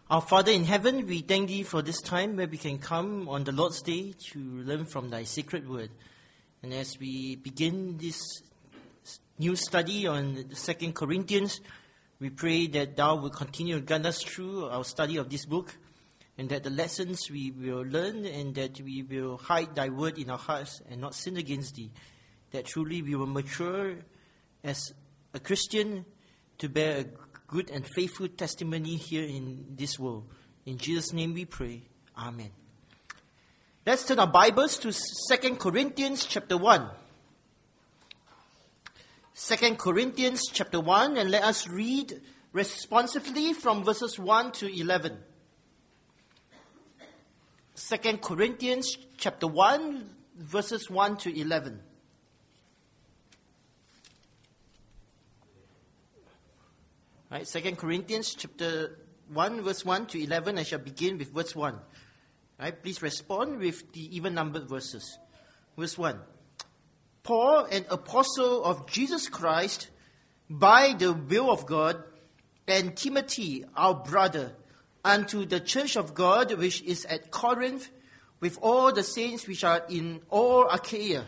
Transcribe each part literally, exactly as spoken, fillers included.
Our Father in heaven, we thank Thee for this time where we can come on the Lord's Day to learn from Thy sacred word. And as we begin this new study on Second Corinthians, we pray that Thou will continue to guide us through our study of this book, and that the lessons we will learn and that we will hide Thy word in our hearts and not sin against Thee, that truly we will mature as a Christian to bear a good and faithful testimony here in this world. In Jesus' name we pray. Amen. Let's turn our Bibles to Second Corinthians chapter one. Second Corinthians chapter one, and let us read responsively from verses one to eleven. Second Corinthians chapter one, verses one to eleven. Right, Second Corinthians chapter one, verse one to eleven. I shall begin with verse one. Right, please respond with the even-numbered verses. Verse one. Paul, an apostle of Jesus Christ, by the will of God, and Timothy, our brother, unto the church of God which is at Corinth, with all the saints which are in all Achaia.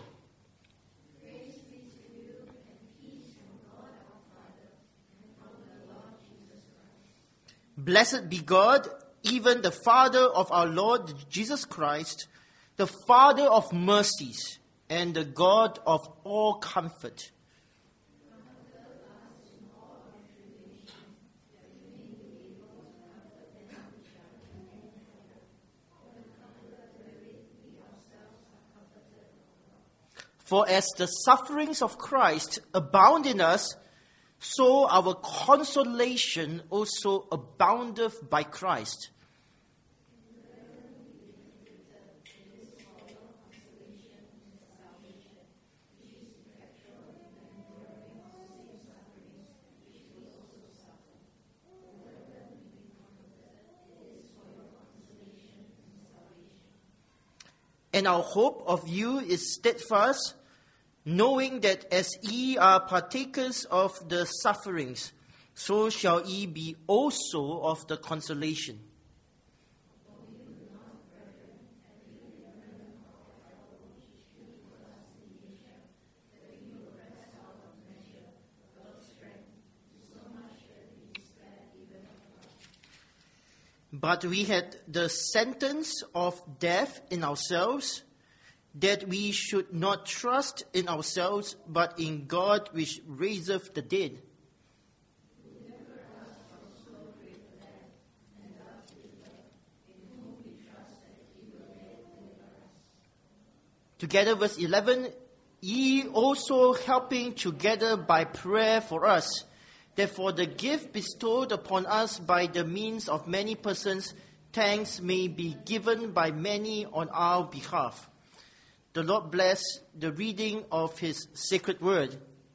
Blessed be God, even the Father of our Lord Jesus Christ, the Father of mercies, and the God of all comfort. For as the sufferings of Christ abound in us, so our consolation also aboundeth by Christ. And our hope of you is steadfast, knowing that as ye are partakers of the sufferings, so shall ye be also of the consolation. But we had the sentence of death in ourselves, that we should not trust in ourselves, but in God which raiseth the dead. Together, verse eleven, ye also helping together by prayer for us, that for the gift bestowed upon us by the means of many persons, thanks may be given by many on our behalf. The Lord bless the reading of His sacred word.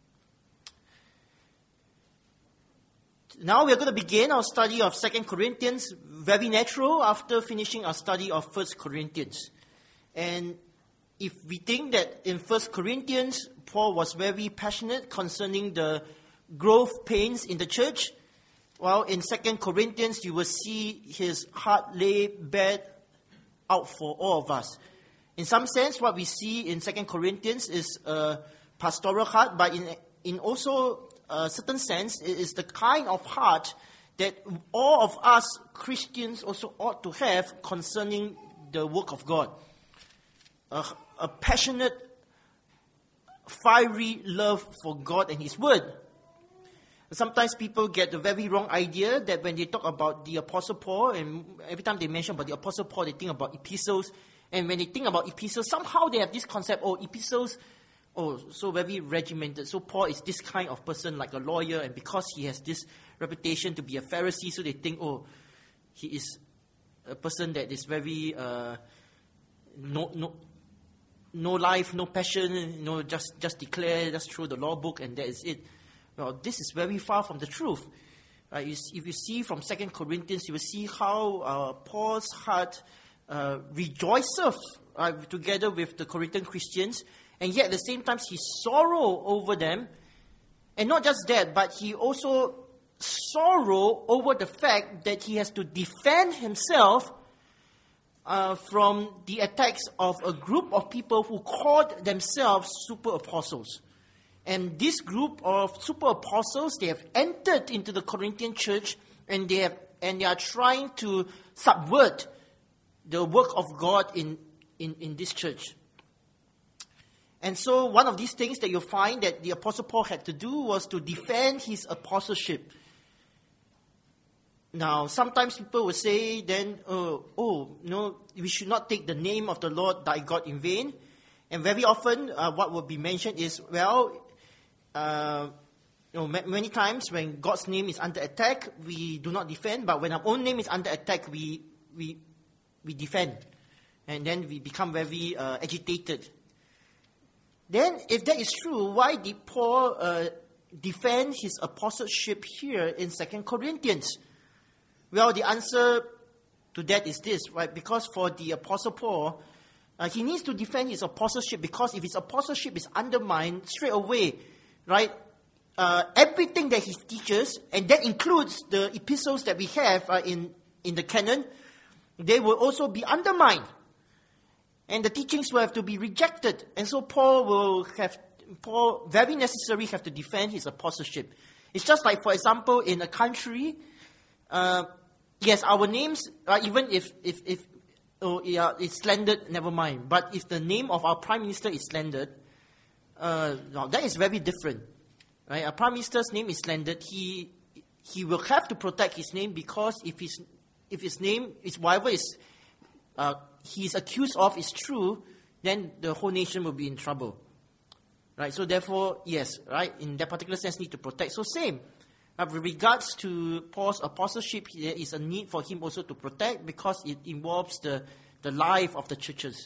Now we are going to begin our study of Second Corinthians, very natural after finishing our study of First Corinthians. And if we think that in First Corinthians, Paul was very passionate concerning the growth pains in the church, well, in Second Corinthians, you will see his heart lay bare out for all of us. In some sense, what we see in Second Corinthians is a pastoral heart, but in in also a certain sense, it is the kind of heart that all of us Christians also ought to have concerning the work of God. A, a passionate, fiery love for God and His Word. Sometimes people get the very wrong idea that when they talk about the Apostle Paul, and every time they mention about the Apostle Paul, they think about epistles. And when they think about epistles, somehow they have this concept, oh, epistles, oh, so very regimented. So Paul is this kind of person, like a lawyer, and because he has this reputation to be a Pharisee, so they think, oh, he is a person that is very, uh, no, no, no life, no passion, you know, just, just declare, just throw the law book, and that is it. Well, this is very far from the truth. Right? If you see from Second Corinthians, you will see how uh, Paul's heart uh, rejoiceth uh, together with the Corinthian Christians, and yet at the same time he sorrow over them. And not just that, but he also sorrow over the fact that he has to defend himself uh, from the attacks of a group of people who called themselves super apostles. And this group of super apostles, they have entered into the Corinthian church, and they have and they are trying to subvert the work of God in, in, in this church. And so one of these things that you'll find that the Apostle Paul had to do was to defend his apostleship. Now, sometimes people will say then, oh, oh, no, we should not take the name of the Lord thy God in vain. And very often, uh, what will be mentioned is, well, uh, you know, ma- many times when God's name is under attack, we do not defend. But when our own name is under attack, we we we defend. And then we become very uh, agitated. Then, if that is true, why did Paul uh, defend his apostleship here in Second Corinthians? Well, the answer to that is this, right? Because for the Apostle Paul, uh, he needs to defend his apostleship, because if his apostleship is undermined straight away, right, uh, everything that he teaches, and that includes the epistles that we have uh, in, in the canon, they will also be undermined. And the teachings will have to be rejected. And so Paul will have, Paul very necessarily have to defend his apostleship. It's just like, for example, in a country, uh, yes, our names, uh, even if, if, if oh, yeah, it's slandered, never mind. But if the name of our Prime Minister is slandered, uh, no, that is very different. Right? Our Prime Minister's name is slandered. He he will have to protect his name, because if his, if his name is whatever is uh, he is accused of is true, then the whole nation will be in trouble. Right? So therefore, yes, right, in that particular sense, need to protect. So same. Uh, with regards to Paul's apostleship, there is a need for him also to protect, because it involves the, the life of the churches.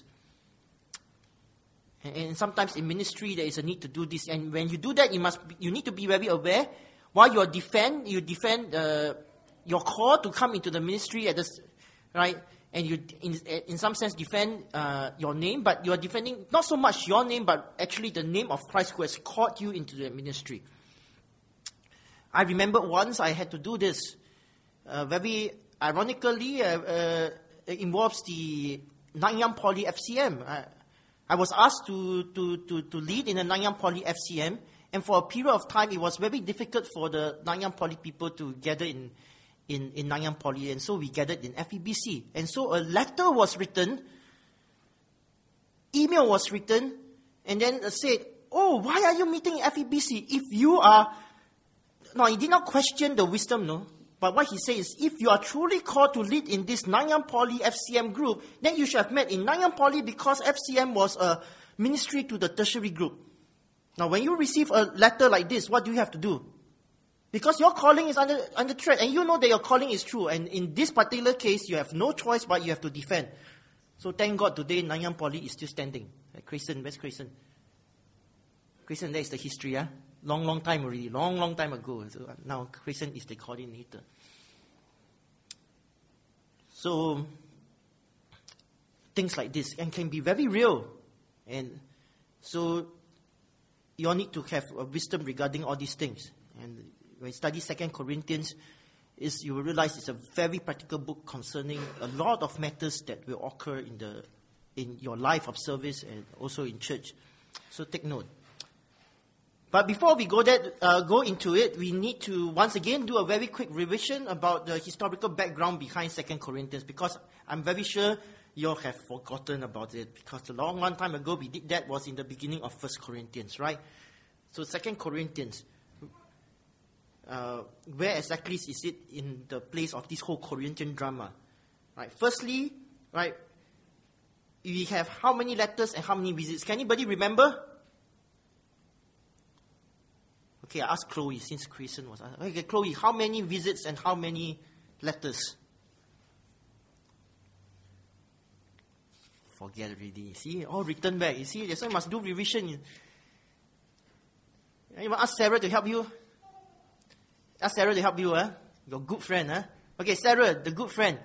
And, and sometimes in ministry, there is a need to do this. And when you do that, you must be, you need to be very aware. While you defend, you defend uh, your call to come into the ministry at this, right? And you, in, in some sense, defend uh, your name, but you are defending not so much your name, but actually the name of Christ who has called you into the ministry. I remember once I had to do this. Uh, very ironically, uh, uh, it involves the Nanyang Poly F C M. I, I was asked to, to, to, to lead in the Nanyang Poly F C M, and for a period of time, it was very difficult for the Nanyang Poly people to gather in In, in Nanyang Poly, and so we gathered in F E B C. And so a letter was written, email was written, and then said, oh, why are you meeting in F E B C? If you are, no, he did not question the wisdom, no. But what he says is, if you are truly called to lead in this Nanyang Poly F C M group, then you should have met in Nanyang Poly, because F C M was a ministry to the tertiary group. Now, when you receive a letter like this, what do you have to do? Because your calling is under, under threat, and you know that your calling is true. And in this particular case, you have no choice but you have to defend. So thank God today Nanyang Poly is still standing. Grayson, where's Grayson? Grayson, that is the history, yeah? Long, long time already. Long, long time ago. So now Grayson is the coordinator. So things like this and can be very real. And so you all need to have a wisdom regarding all these things. And when you study Second Corinthians, is you will realize it's a very practical book concerning a lot of matters that will occur in the in your life of service and also in church. So take note. But before we go that uh, go into it, we need to once again do a very quick revision about the historical background behind Second Corinthians, because I'm very sure you all have forgotten about it, because a long, long time ago we did that was in the beginning of First Corinthians, right? So Second Corinthians. Uh, where exactly is it in the place of this whole Corinthian drama? Right. Firstly, right, we have how many letters and how many visits? Can anybody remember? Okay, I asked Chloe since Christian was asked. Okay, Chloe, how many visits and how many letters? Forget already. See, all written back. You see, that's why you must do revision. You must ask Sarah to help you. Ask Sarah to help you, huh? Your good friend, huh? Okay, Sarah, the good friend.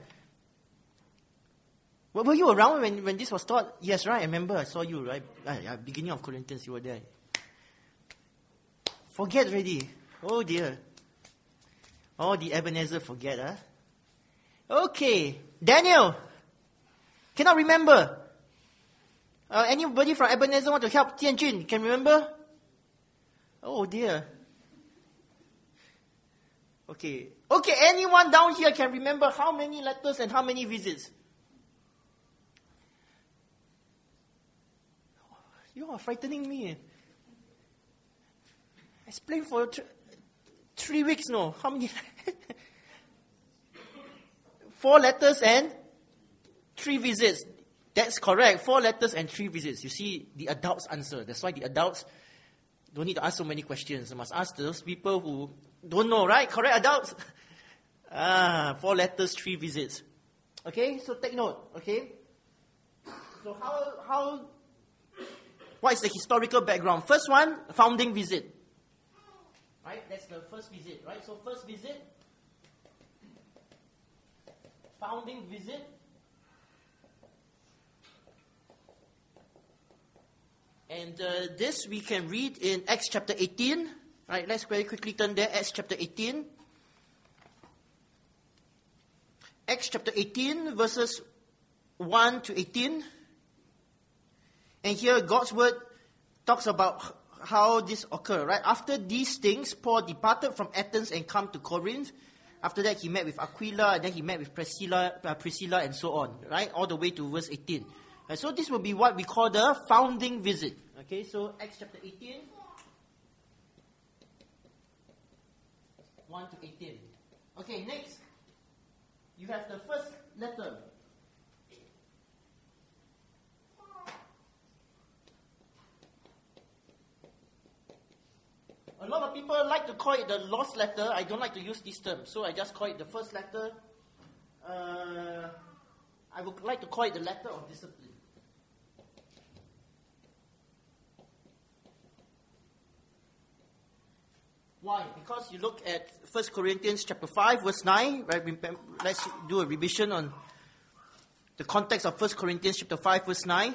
Well, were you around when, when this was taught? Yes, right? I remember I saw you, right? Ah, beginning of Corinthians, you were there. Forget already. Oh dear. Oh, did Ebenezer forget, huh? Okay, Daniel. Cannot remember. Uh, anybody from Ebenezer want to help Tianjun? Can remember? Oh dear. Okay. Okay, anyone down here can remember how many letters and how many visits? You are frightening me. I explained for th- three weeks, no? How many? Four letters and three visits. That's correct. Four letters and three visits. You see, the adults answer. That's why the adults don't need to ask so many questions. You must ask those people who don't know, right? Correct, adults? Ah, four letters, three visits. Okay, so take note, okay? So how, how, what is the historical background? First one, founding visit. Right, that's the first visit, right? So first visit, founding visit. And uh, this we can read in Acts chapter eighteen. Right, let's very quickly turn there. Acts chapter eighteen. Acts chapter eighteen, verses one to eighteen. And here God's word talks about how this occurred. Right, after these things, Paul departed from Athens and come to Corinth. After that, he met with Aquila, and then he met with Priscilla, uh, Priscilla, and so on. Right, all the way to verse eighteen. Uh, so this will be what we call the founding visit. Okay, so Acts chapter eighteen, one to eighteen. Okay, next, you have the first letter. A lot of people like to call it the lost letter. I don't like to use this term, so I just call it the first letter. Uh, I would like to call it the letter of discipline. Why? Because you look at First Corinthians chapter five, verse nine, right? Let's do a revision on the context of First Corinthians chapter five, verse nine.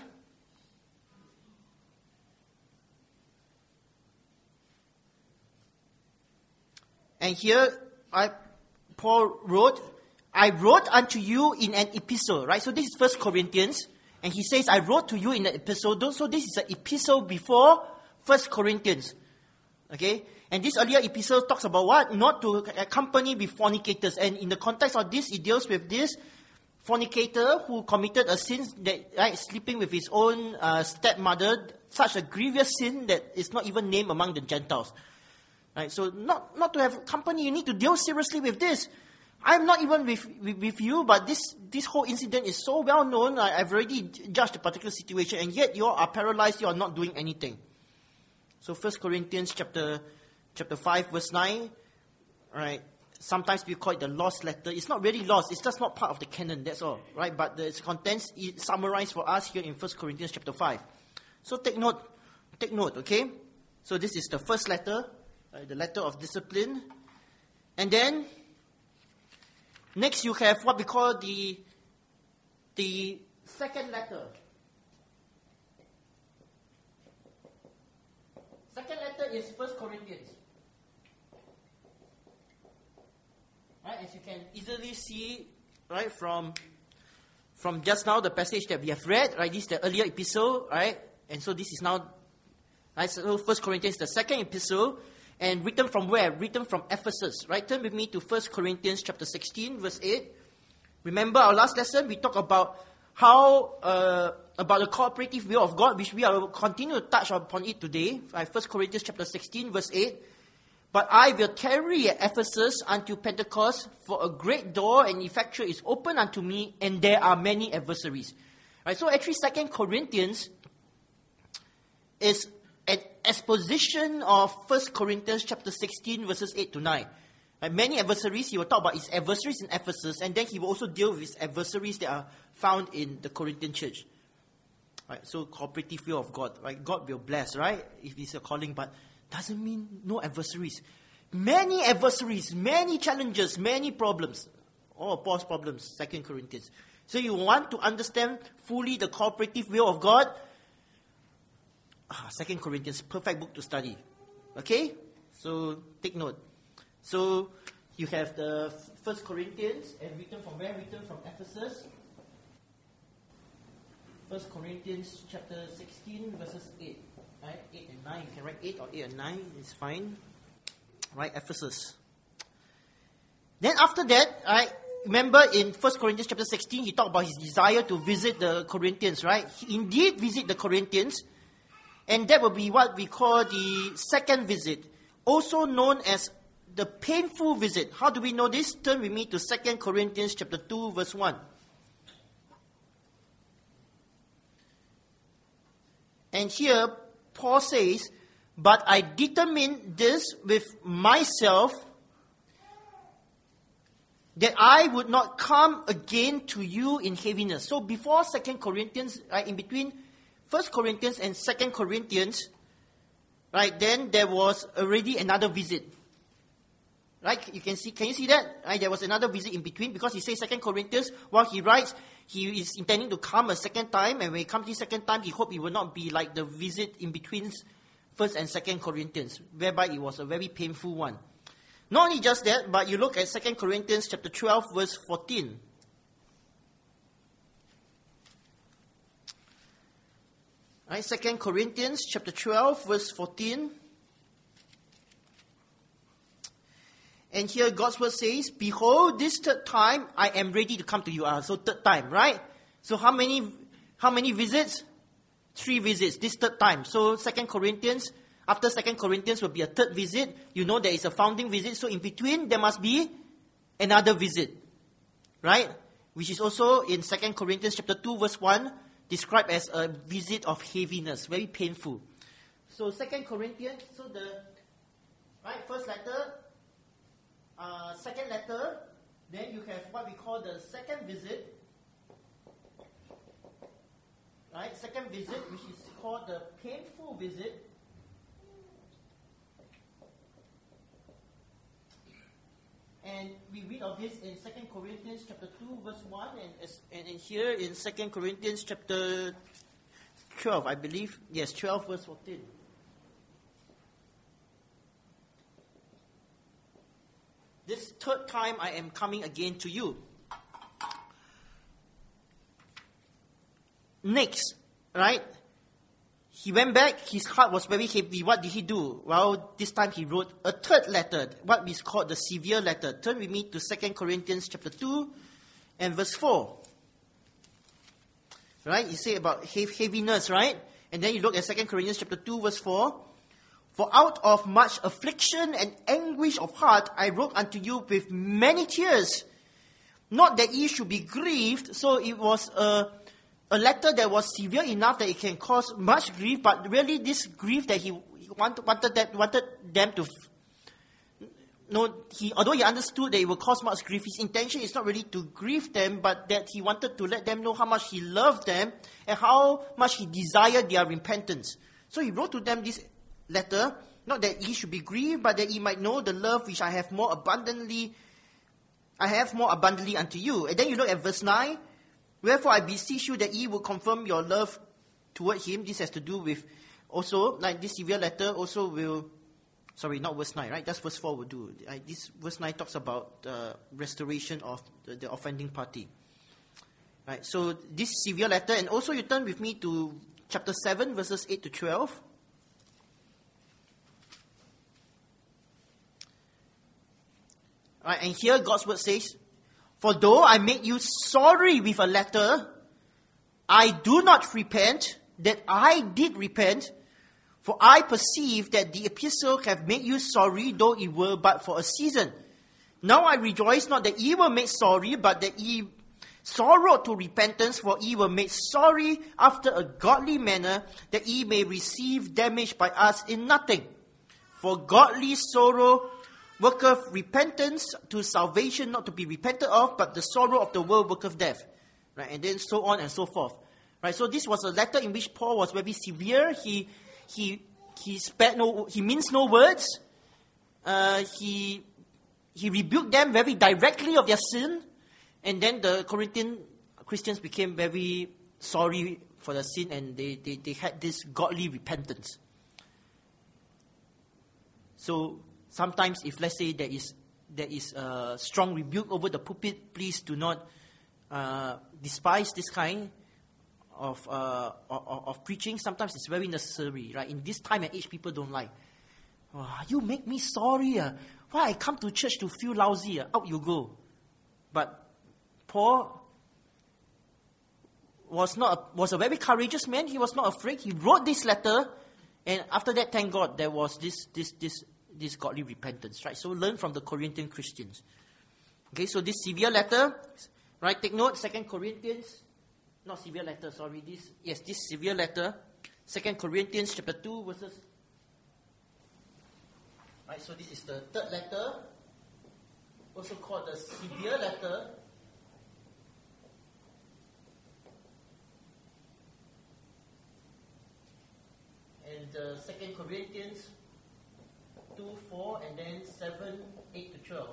And here, I, Paul wrote, I wrote unto you in an epistle, right? So this is First Corinthians, and he says, I wrote to you in an epistle. So this is an epistle before First Corinthians. Okay? And this earlier epistle talks about what? Not to accompany with fornicators. And in the context of this, it deals with this fornicator who committed a sin, that, right, sleeping with his own uh, stepmother, such a grievous sin that is not even named among the Gentiles. Right? So not, not to have company, you need to deal seriously with this. I'm not even with, with, with you, but this, this whole incident is so well known, I, I've already judged the particular situation, and yet you are paralyzed, you are not doing anything. So First Corinthians chapter chapter five, verse nine, right? Sometimes we call it the lost letter. It's not really lost, it's just not part of the canon, that's all, right? But the contents is summarized for us here in First Corinthians chapter five. So take note, take note, okay? So this is the first letter, uh, the letter of discipline. And then, next you have what we call the, the second letter. Second letter is First Corinthians. Right, as you can easily see, right, from from just now the passage that we have read, right, this is the earlier epistle, right, and so this is now, right, so First Corinthians, the second epistle, and written from where? Written from Ephesus, right? Turn with me to First Corinthians chapter sixteen, verse eight. Remember our last lesson, we talked about how, uh, about the cooperative will of God, which we will continue to touch upon it today, right? First Corinthians chapter sixteen, verse eight. But I will tarry at Ephesus until Pentecost, for a great door and effectual is open unto me, and there are many adversaries. Right, so actually Second Corinthians is an exposition of First Corinthians chapter sixteen, verses eight to nine. Right, many adversaries, he will talk about his adversaries in Ephesus, and then he will also deal with his adversaries that are found in the Corinthian church. Right, so cooperative will of God. Right, God will bless, right, if it's a calling, but doesn't mean no adversaries. Many adversaries, many challenges, many problems. All Paul's problems, Second Corinthians. So you want to understand fully the cooperative will of God? Ah, Second Corinthians, perfect book to study. Okay? So take note. So You have the First Corinthians, and written from where? Written from Ephesus. First Corinthians chapter sixteen, verses eight. Right? eight and nine. You can write eight or eight and nine. It's fine. Right? Ephesus. Then after that, right, remember in First Corinthians chapter sixteen, he talked about his desire to visit the Corinthians, right? He indeed visit the Corinthians. And that will be what we call the second visit. Also known as the painful visit. How do we know this? Turn with me to Second Corinthians chapter two, verse one. And here, Paul says, "But I determined this with myself, that I would not come again to you in heaviness." So before Second Corinthians, right, in between First Corinthians and Second Corinthians, right, then there was already another visit. Right, you can see, can you see that? Right, there was another visit in between, because he says Second Corinthians, while he writes, he is intending to come a second time, and when he comes the second time, he hoped it will not be like the visit in between First and Second Corinthians, whereby it was a very painful one. Not only just that, but you look at Second Corinthians chapter twelve, verse fourteen. Right, Second Corinthians chapter twelve, verse fourteen. And here God's word says, "Behold, this third time I am ready to come to you." Uh, so third time, right? So how many how many visits? Three visits, this third time. So Second Corinthians, after Second Corinthians will be a third visit. You know there is a founding visit. So in between there must be another visit. Right? Which is also in Second Corinthians chapter two, verse one, described as a visit of heaviness, very painful. So Second Corinthians, so the right first letter, Uh, second letter, then you have what we call the second visit, right? Second visit, which is called the painful visit. And we read of this in Second Corinthians chapter two, verse one, and, and in here in Second Corinthians chapter twelve, I believe. Yes, twelve, verse fourteen. This third time I am coming again to you. Next, right? He went back, his heart was very heavy. What did he do? Well, this time he wrote a third letter, what is called the severe letter. Turn with me to Second Corinthians chapter two and verse four. Right? You say about heaviness, right? And then you look at Second Corinthians chapter two, verse four. "For out of much affliction and anguish of heart, I wrote unto you with many tears, not that ye should be grieved." So it was a, a letter that was severe enough that it can cause much grief, but really this grief that he wanted, wanted, that, wanted them to, no, he, although he understood that it would cause much grief, his intention is not really to grieve them, but that he wanted to let them know how much he loved them and how much he desired their repentance. So he wrote to them this letter, not that ye should be grieved, but that ye might know the love which I have more abundantly, I have more abundantly unto you. And then you look at verse nine. "Wherefore I beseech you that ye will confirm your love toward him." This has to do with also, like this severe letter also will, sorry, not verse nine, right? That's verse four will do. Right? This verse nine talks about the restoration of the, the offending party. Right? So this severe letter, and also you turn with me to chapter seven, verses eight to twelve. Right, and here God's word says, "For though I made you sorry with a letter, I do not repent that I did repent, for I perceive that the epistle have made you sorry, though it were but for a season. Now I rejoice not that ye were made sorry, but that ye sorrowed to repentance, for ye were made sorry after a godly manner, that ye may receive damage by us in nothing. For godly sorrow worketh repentance to salvation, not to be repented of, but the sorrow of the world worketh death." Right, and then so on and so forth. Right, so this was a letter in which Paul was very severe. He he he spared no, he means no words. Uh, he he rebuked them very directly of their sin, and then the Corinthian Christians became very sorry for their sin, and they, they, they had this godly repentance. So sometimes if let's say there is there is a strong rebuke over the pulpit. Please do not uh, despise this kind of, uh, of of preaching. Sometimes it's very necessary, right? In this time and age, people don't like. Oh, you make me sorry. Uh. Why I come to church to feel lousy? Uh. Out you go. But Paul was not a, was a very courageous man. He was not afraid. He wrote this letter, and after that, thank God, there was this this this this godly repentance, right? So learn from the Corinthian Christians. Okay, so this severe letter, right? Take note, Second Corinthians, not severe letter, sorry. This yes, this severe letter, Second Corinthians chapter two verses. Right, so this is the third letter, also called the severe letter. And uh, Second Corinthians two, four, and then seven, eight to twelve.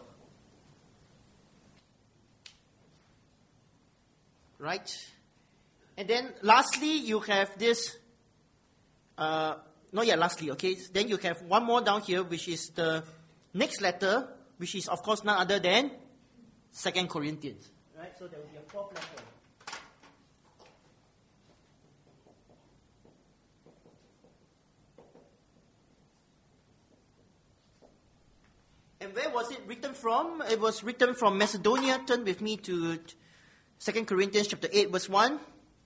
Right? And then lastly, you have this, uh, not yet lastly, okay? Then you have one more down here, which is the next letter, which is of course none other than Second Corinthians. Right? So there will be a fourth letter. And where was it written from? It was written from Macedonia. Turn with me to Second Corinthians chapter eight, verse one.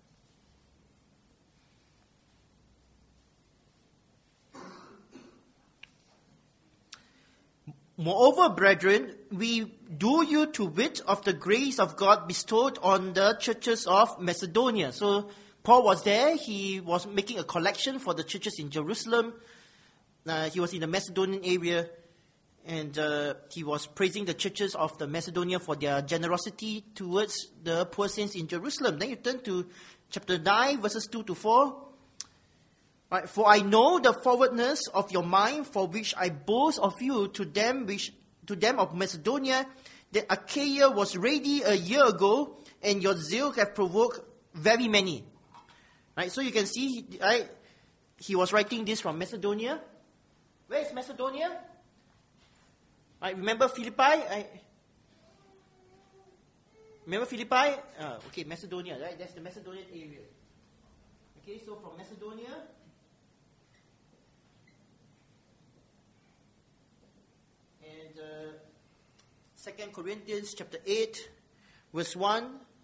Moreover, brethren, we do you to wit of the grace of God bestowed on the churches of Macedonia. So Paul was there. He was making a collection for the churches in Jerusalem. Uh, he was in the Macedonian area. And uh, he was praising the churches of the Macedonia for their generosity towards the poor saints in Jerusalem. Then you turn to chapter nine, verses two to four. Right, for I know the forwardness of your mind, for which I boast of you to them which to them of Macedonia, that Achaia was ready a year ago, and your zeal have provoked very many. Right, so you can see, right, he was writing this from Macedonia. Where is Macedonia? Right, remember Philippi? I, remember Philippi? Uh, okay, Macedonia, right? That's the Macedonian area. Okay, so from Macedonia, and uh, Second Corinthians chapter eight, verse one.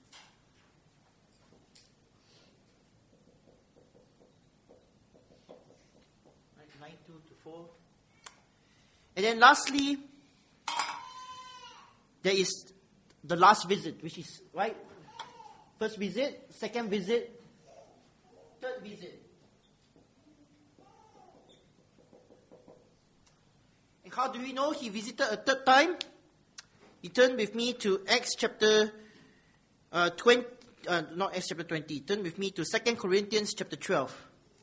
Right, nine, two to four. And then lastly, there is the last visit, which is, right? First visit, second visit, third visit. And how do we know he visited a third time? You turn with me to Acts chapter uh, twenty, uh, not Acts chapter twenty. Turn with me to Second Corinthians chapter twelve.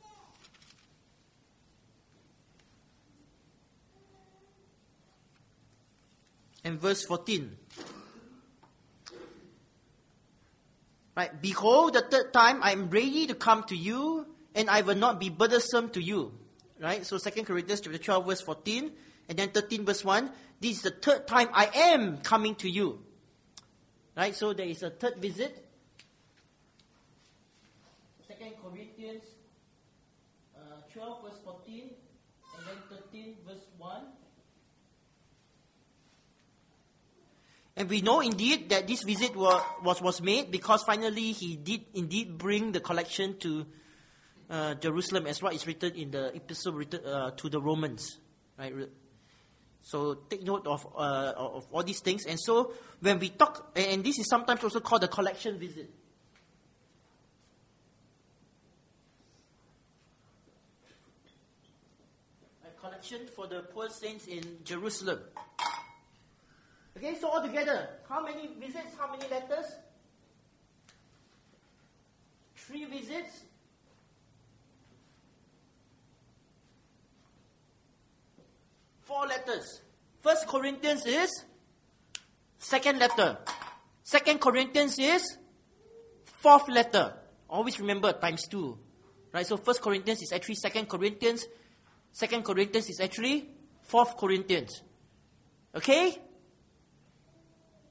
And verse fourteen. Right, behold, the third time I am ready to come to you, and I will not be burdensome to you. Right, so Second Corinthians chapter twelve, verse fourteen, and then thirteen, verse one. This is the third time I am coming to you. Right, so there is a third visit. Second Corinthians uh, twelve, verse fourteen, and then thirteen, verse one. And we know indeed that this visit was, was, was made because finally he did indeed bring the collection to uh, Jerusalem, as what is written in the epistle written uh, to the Romans. Right? So take note of, uh, of all these things. And so when we talk, and this is sometimes also called the collection visit. A collection for the poor saints in Jerusalem. Okay, so altogether, how many visits, how many letters? Three visits. Four letters. First Corinthians is second letter. Second Corinthians is fourth letter. Always remember times two. Right, so First Corinthians is actually Second Corinthians. Second Corinthians is actually Fourth Corinthians. Okay?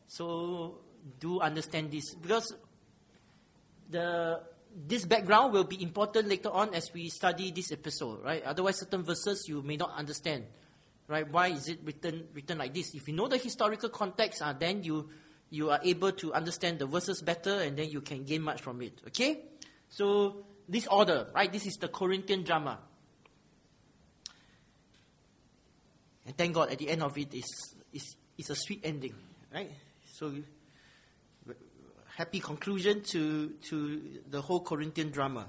So do understand this, because the this background will be important later on as we study this episode, right? Otherwise, certain verses you may not understand, right? Why is it written written like this? If you know the historical context, uh, then you you are able to understand the verses better, and then you can gain much from it. Okay? So this order, right? This is the Corinthian drama, and thank God at the end of it is is is a sweet ending, right? So. Happy conclusion to, to the whole Corinthian drama.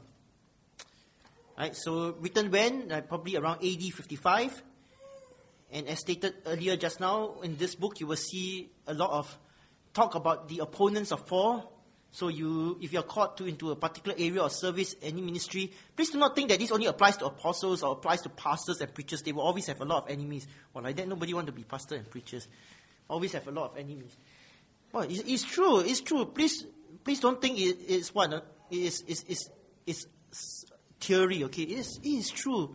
Right, so written when? Uh, probably around A D fifty-five. And as stated earlier just now, in this book you will see a lot of talk about the opponents of Paul. So you, if you are called to into a particular area of service, any ministry, please do not think that this only applies to apostles or applies to pastors and preachers. They will always have a lot of enemies. Well, like that, nobody want to be pastor and preachers. Always have a lot of enemies. Well, it's, it's true. It's true. Please, please don't think it, it's what uh, it is. It's, it's, it's theory. Okay, it is, it is true.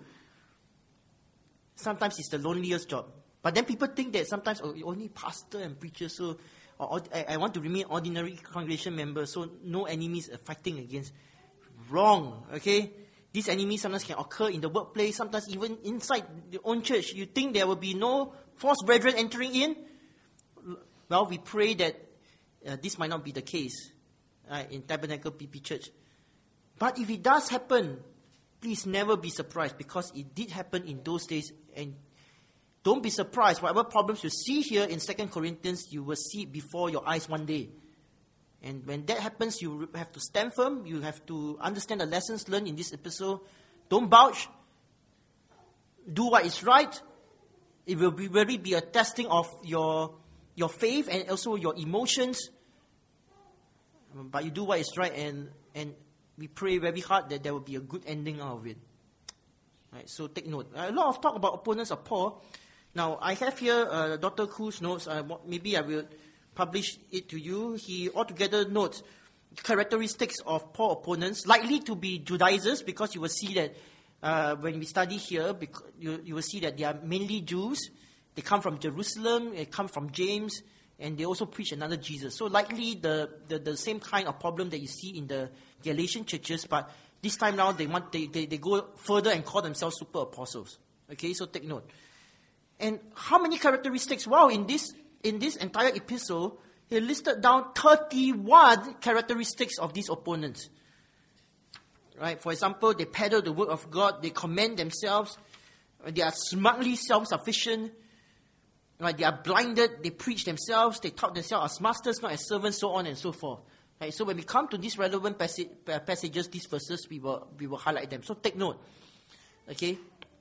Sometimes it's the loneliest job, but then people think that sometimes oh, only pastor and preacher. So, or, or, I, I want to remain ordinary congregation member. So no enemies are fighting against. Wrong. Okay, these enemies sometimes can occur in the workplace. Sometimes even inside the own church. You think there will be no false brethren entering in? Well, we pray that uh, this might not be the case uh, in Tabernacle P P Church. But if it does happen, please never be surprised, because it did happen in those days. And don't be surprised. Whatever problems you see here in Second Corinthians, you will see it before your eyes one day. And when that happens, you have to stand firm. You have to understand the lessons learned in this episode. Don't vouch. Do what is right. It will be really be a testing of your your faith and also your emotions. But you do what is right, and, and we pray very hard that there will be a good ending out of it. Right, so take note. A lot of talk about opponents of Paul. Now, I have here uh, Doctor Khoo's notes. Uh, maybe I will publish it to you. He altogether notes characteristics of Paul opponents, likely to be Judaizers, because you will see that uh, when we study here, you, you will see that they are mainly Jews. They come from Jerusalem, they come from James, and they also preach another Jesus. So likely the, the, the same kind of problem that you see in the Galatian churches, but this time now they want they, they, they go further and call themselves super apostles. Okay, so take note. And how many characteristics? Wow, in this in this entire epistle, he listed down thirty-one characteristics of these opponents. Right? For example, they peddle the word of God, they commend themselves, they are smartly self-sufficient. Right, they are blinded, they preach themselves, they taught themselves as masters, not as servants, so on and so forth. Right, so when we come to these relevant passage, passages, these verses, we will, we will highlight them. So take note. Okay?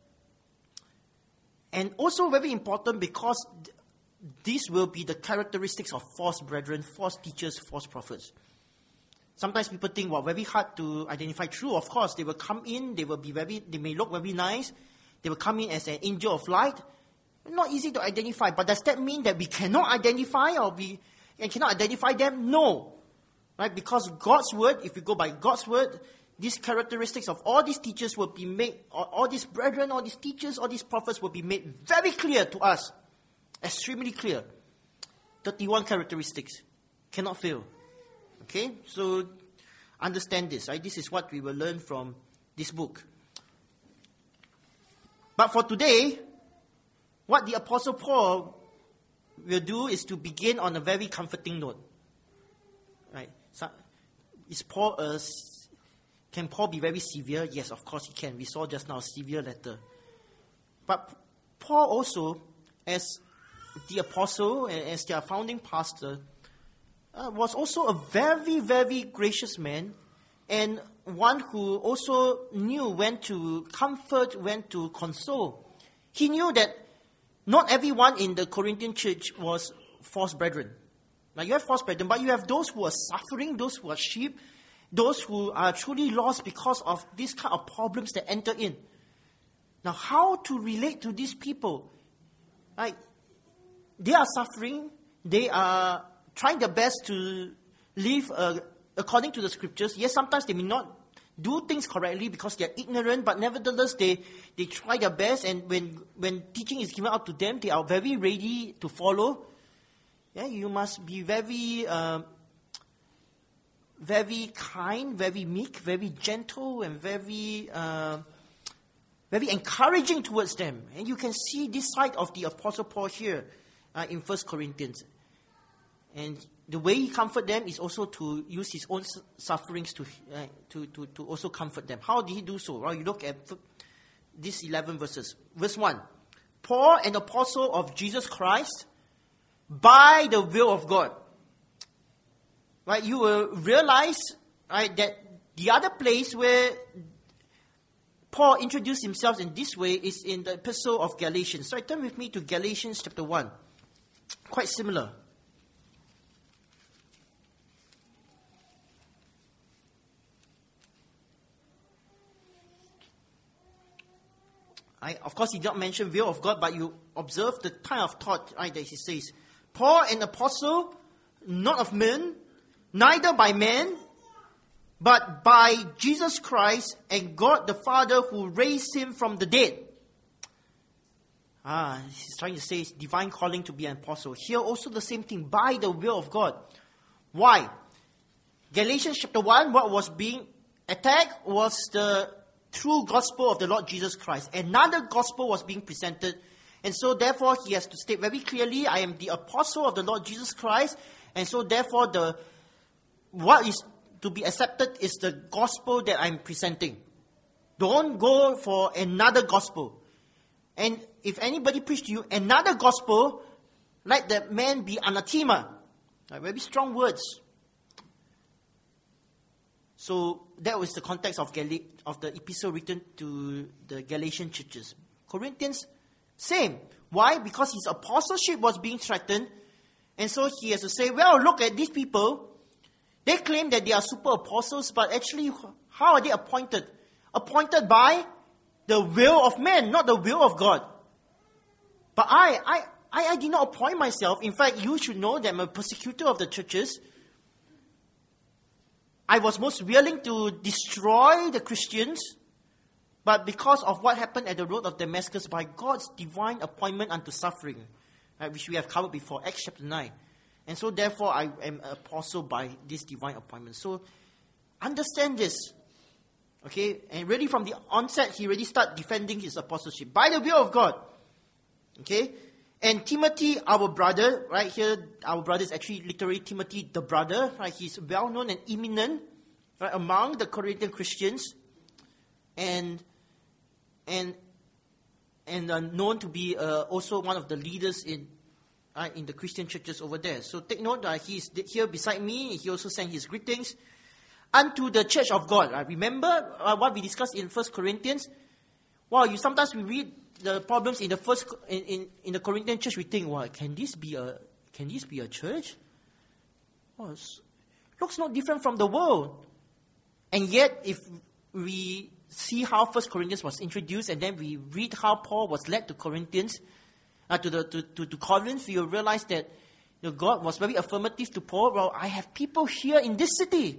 And also very important, because th- these will be the characteristics of false brethren, false teachers, false prophets. Sometimes people think, well, very hard to identify. True, of course, they will come in, they will be very, they may look very nice, they will come in as an angel of light. Not easy to identify, but does that mean that we cannot identify or we and cannot identify them? No. Right? Because God's word, if we go by God's word, these characteristics of all these teachers will be made, all, all these brethren, all these teachers, all these prophets will be made very clear to us. Extremely clear. thirty-one characteristics. Cannot fail. Okay? So, understand this. Right? This is what we will learn from this book. But for today, what the Apostle Paul will do is to begin on a very comforting note. Right? So, is Paul a, can Paul be very severe? Yes, of course he can. We saw just now a severe letter. But Paul also, as the apostle and as their founding pastor, uh, was also a very, very gracious man, and one who also knew when to comfort, when to console. He knew that not everyone in the Corinthian church was false brethren. Now you have false brethren, but you have those who are suffering, those who are sheep, those who are truly lost because of these kind of problems that enter in. Now how to relate to these people? Right? They are suffering, they are trying their best to live uh, according to the scriptures. Yes, sometimes they may not do things correctly because they are ignorant, but nevertheless they, they try their best, and when, when teaching is given out to them, they are very ready to follow. Yeah, you must be very, uh, very kind, very meek, very gentle, and very, uh, very encouraging towards them. And you can see this side of the Apostle Paul here uh, in First Corinthians. And the way he comforts them is also to use his own sufferings to, uh, to, to, to also comfort them. How did he do so? Well, you look at these eleven verses. Verse one, Paul, an apostle of Jesus Christ, by the will of God. Right, you will realize, right, that the other place where Paul introduced himself in this way is in the epistle of Galatians. So turn with me to Galatians chapter one. Quite similar. Right? Of course, he did not mention will of God, but you observe the kind of thought, right, that he says. Paul, an apostle, not of men, neither by man, but by Jesus Christ and God the Father who raised him from the dead. Ah, he's trying to say it's divine calling to be an apostle. Here also the same thing, by the will of God. Why? Galatians chapter one, what was being attacked was the true gospel of the Lord Jesus Christ. Another gospel was being presented. And so therefore he has to state very clearly, I am the apostle of the Lord Jesus Christ. And so therefore the what is to be accepted is the gospel that I'm presenting. Don't go for another gospel. And if anybody preach to you another gospel, let that man be anathema. Right, very strong words. So that was the context of Gal- of the epistle written to the Galatian churches. Corinthians, same. Why? Because his apostleship was being threatened. And so he has to say, well, look at these people. They claim that they are super apostles, but actually, how are they appointed? Appointed by the will of man, not the will of God. But I, I, I, I did not appoint myself. In fact, you should know that I'm a persecutor of the churches. I was most willing to destroy the Christians, but because of what happened at the road of Damascus, by God's divine appointment unto suffering, right, which we have covered before, Acts chapter nine. And so therefore I am an apostle by this divine appointment. So understand this. Okay? And really from the onset, he already started defending his apostleship. By the will of God. Okay? And Timothy, our brother, right here, our brother is actually literally Timothy the brother. Right? He's well known and eminent, right, among the Corinthian Christians. And and and uh, known to be uh, also one of the leaders in Uh, in the Christian churches over there. So take note that uh, he's here beside me. He also sent his greetings unto the church of God. Right? Remember uh, what we discussed in First Corinthians? Wow, you sometimes we read the problems in the first in, in, in the Corinthian church. We think, wow, can this be a can this be a church? Oh, looks not different from the world. And yet, if we see how First Corinthians was introduced, and then we read how Paul was led to Corinthians. Uh, to the to, to, to Corinth, you realize that you know, God was very affirmative to Paul. Well, I have people here in this city.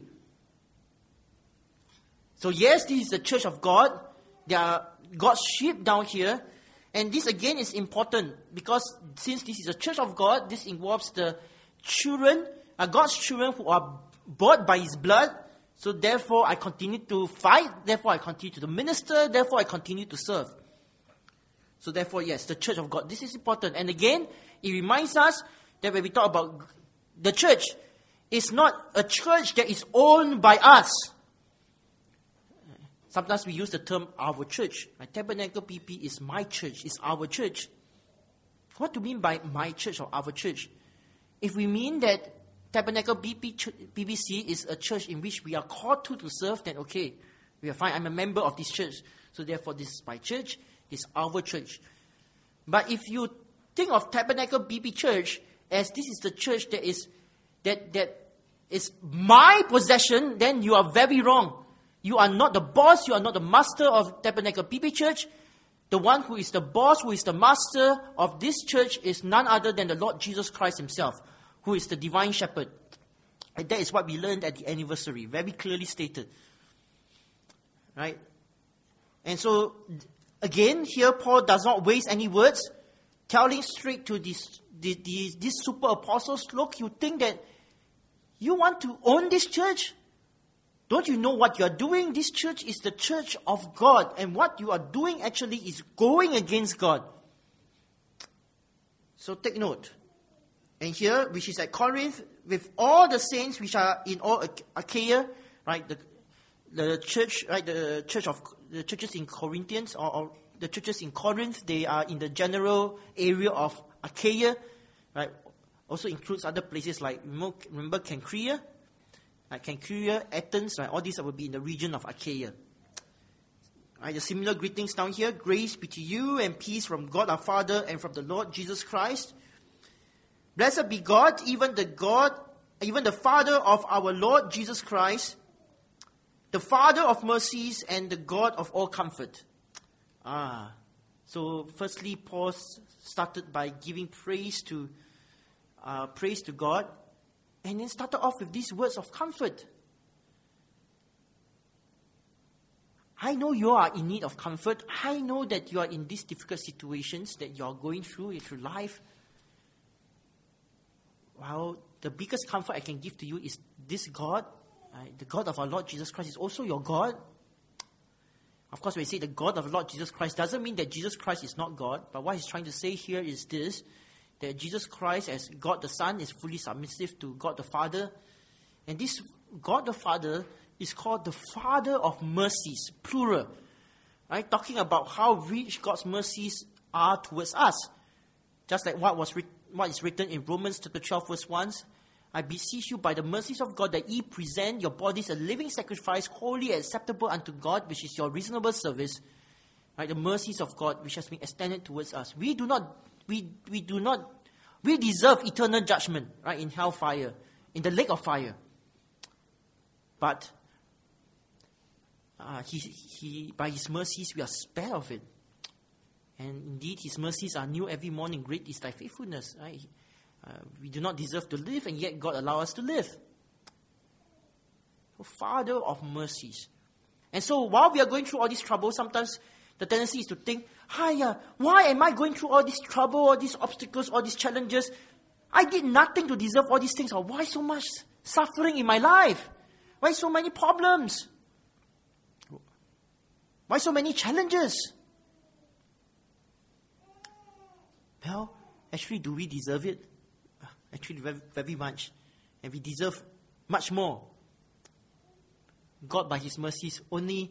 So yes, this is the church of God. They are God's sheep down here. And this again is important because since this is a church of God, this involves the children, uh, God's children who are bought by his blood. So therefore I continue to fight. Therefore I continue to minister. Therefore I continue to serve. So therefore, yes, the church of God. This is important. And again, it reminds us that when we talk about the church, it's not a church that is owned by us. Sometimes we use the term our church. My Tabernacle B P is my church, it's our church. What do you mean by my church or our church? If we mean that Tabernacle B P, B B C is a church in which we are called to to serve, then okay, we are fine. I'm a member of this church. So therefore, this is my church. It's our church. But if you think of Tabernacle B B Church as this is the church that is that that is my possession, then you are very wrong. You are not the boss. You are not the master of Tabernacle B B Church. The one who is the boss, who is the master of this church is none other than the Lord Jesus Christ himself, who is the divine shepherd. And that is what we learned at the anniversary, very clearly stated. Right? And so again, here Paul does not waste any words, telling straight to this, the, the, these super apostles, look, you think that you want to own this church? Don't you know what you are doing? This church is the church of God. And what you are doing actually is going against God. So take note. And here, which is at Corinth, with all the saints which are in all Achaia, right? The, the church, right? The church of the churches in Corinthians or, or the churches in Corinth, they are in the general area of Achaia, right? Also includes other places like, remember Cenchrea? Like Cenchrea, Athens, right? All these will be in the region of Achaia. Right, the similar greetings down here. Grace be to you and peace from God our Father and from the Lord Jesus Christ. Blessed be God, even the God, even the Father of our Lord Jesus Christ, the Father of mercies and the God of all comfort. Ah, so firstly, Paul started by giving praise to uh, praise to God, and then started off with these words of comfort. I know you are in need of comfort. I know that you are in these difficult situations that you are going through through life. Well, the biggest comfort I can give to you is this God, right? The God of our Lord Jesus Christ is also your God. Of course, when we say the God of the Lord Jesus Christ, doesn't mean that Jesus Christ is not God. But what he's trying to say here is this, that Jesus Christ as God the Son is fully submissive to God the Father. And this God the Father is called the Father of mercies, plural. Right? Talking about how rich God's mercies are towards us. Just like what was writ- what is written in Romans chapter twelve verse one. I beseech you by the mercies of God that ye present your bodies a living sacrifice, wholly acceptable unto God, which is your reasonable service. Right? The mercies of God which has been extended towards us. We do not, we, we do not, we deserve eternal judgment, right, in hellfire, in the lake of fire. But uh, he, he, by His mercies we are spared of it. And indeed, His mercies are new every morning. Great is thy faithfulness. Right? Uh, we do not deserve to live, and yet God allows us to live. So, Father of mercies. And so, while we are going through all these troubles, sometimes the tendency is to think, Hiya, why am I going through all this trouble, all these obstacles, all these challenges? I did nothing to deserve all these things. Or why so much suffering in my life? Why so many problems? Why so many challenges? Well, actually, do we deserve it? Actually, very, very much. And we deserve much more. God, by His mercies, only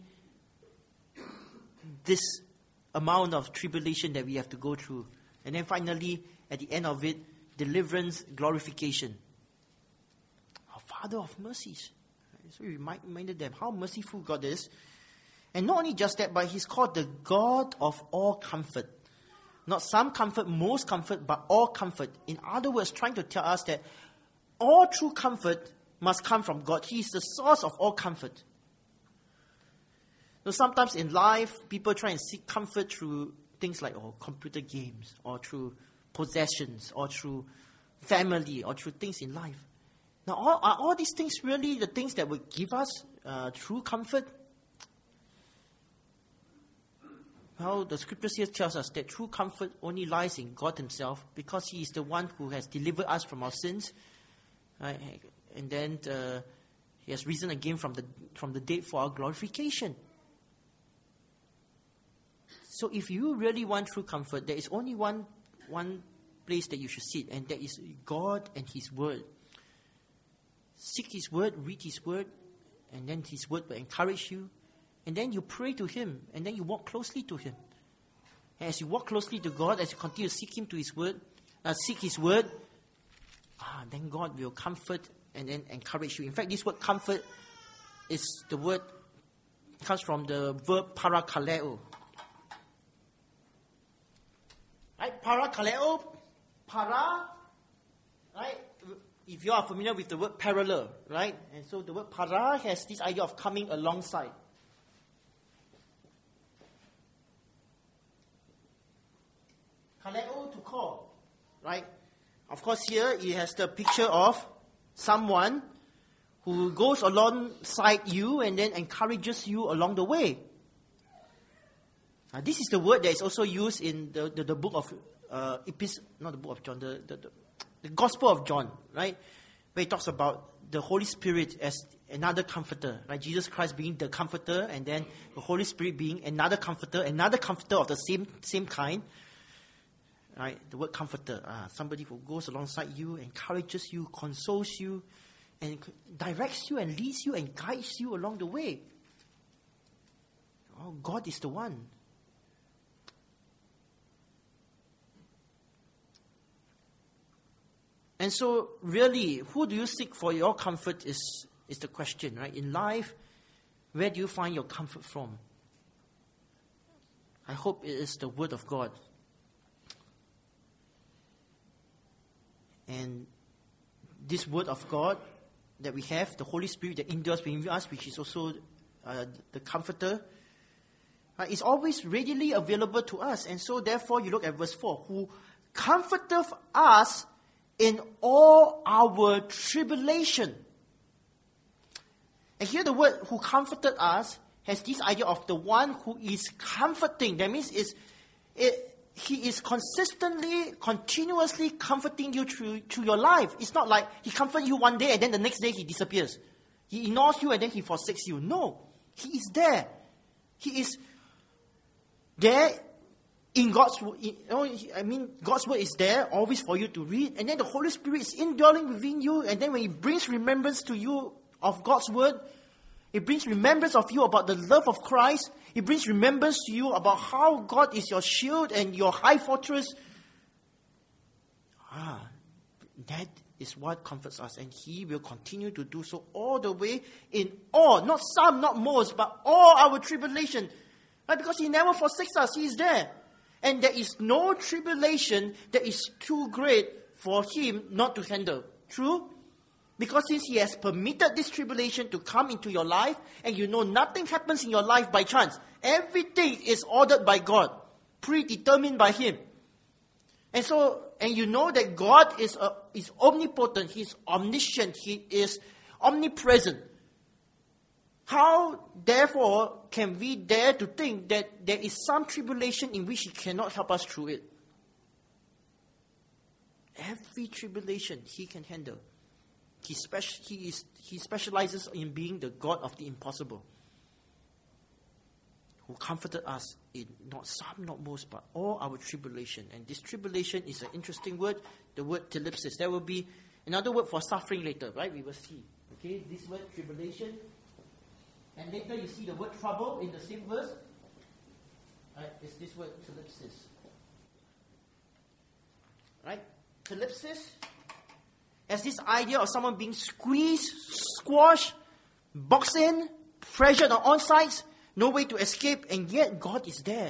this amount of tribulation that we have to go through. And then finally, at the end of it, deliverance, glorification. Our Father of mercies. So we reminded them how merciful God is. And not only just that, but He's called the God of all comfort. Not some comfort, most comfort, but all comfort. In other words, trying to tell us that all true comfort must come from God. He is the source of all comfort. So sometimes in life, people try and seek comfort through things like oh, computer games, or through possessions, or through family, or through things in life. Now, all, are all these things really the things that will give us uh, true comfort? Well, the scriptures here tells us that true comfort only lies in God Himself, because He is the one who has delivered us from our sins, right? And then uh, He has risen again from the from the dead for our glorification. So, if you really want true comfort, there is only one one place that you should sit, and that is God and His Word. Seek His Word, read His Word, and then His Word will encourage you. And then you pray to Him, and then you walk closely to Him. And as you walk closely to God, as you continue to seek Him to His Word, uh, seek His Word, ah, then God will comfort and then encourage you. In fact, this word comfort is the word comes from the verb parakaleo. Right, parakaleo, para, right? If you are familiar with the word parallel, right? And so the word para has this idea of coming alongside. Kaleo to call, right? Of course, here it has the picture of someone who goes alongside you and then encourages you along the way. Now, this is the word that is also used in the, the, the book of uh, epis- not the book of John, the, the, the, the Gospel of John, right? Where he talks about the Holy Spirit as another comforter, right? Jesus Christ being the comforter, and then the Holy Spirit being another comforter, another comforter of the same same kind. Right? The word comforter, uh, somebody who goes alongside you, encourages you, consoles you, and directs you and leads you and guides you along the way. Oh, God is the one. And so, really, who do you seek for your comfort is, is the question, right? In life, where do you find your comfort from? I hope it is the Word of God. And this Word of God that we have, the Holy Spirit that indwells within us, which is also uh, the Comforter, uh, is always readily available to us. And so therefore, you look at verse four, who comforteth us in all our tribulation. And here the word who comforted us has this idea of the one who is comforting. That means it's, it, He is consistently, continuously comforting you through, through your life. It's not like He comforts you one day and then the next day He disappears. He ignores you and then He forsakes you. No. He is there. He is there in God's word. You know, I mean, God's word is there always for you to read. And then the Holy Spirit is indwelling within you. And then when He brings remembrance to you of God's word, it brings remembrance of you about the love of Christ. It brings remembrance to you about how God is your shield and your high fortress. Ah, that is what comforts us. And He will continue to do so all the way in all, not some, not most, but all our tribulation. Right? Because He never forsakes us. He is there. And there is no tribulation that is too great for Him not to handle. True? Because since He has permitted this tribulation to come into your life, and you know nothing happens in your life by chance. Everything is ordered by God, predetermined by Him. And so, and you know that God is, uh, is omnipotent, He is omniscient, He is omnipresent. How, therefore, can we dare to think that there is some tribulation in which He cannot help us through it? Every tribulation He can handle. He, speci- he, is, he specializes in being the God of the impossible, who comforted us in not some, not most, but all our tribulation. And this tribulation is an interesting word, the word thlipsis. There will be another word for suffering later, right? We will see. Okay, this word tribulation. And later you see the word trouble in the same verse. Right, it's this word thlipsis. Right? Thlipsis as this idea of someone being squeezed, squashed, boxed in, pressured on all sides, no way to escape, and yet God is there.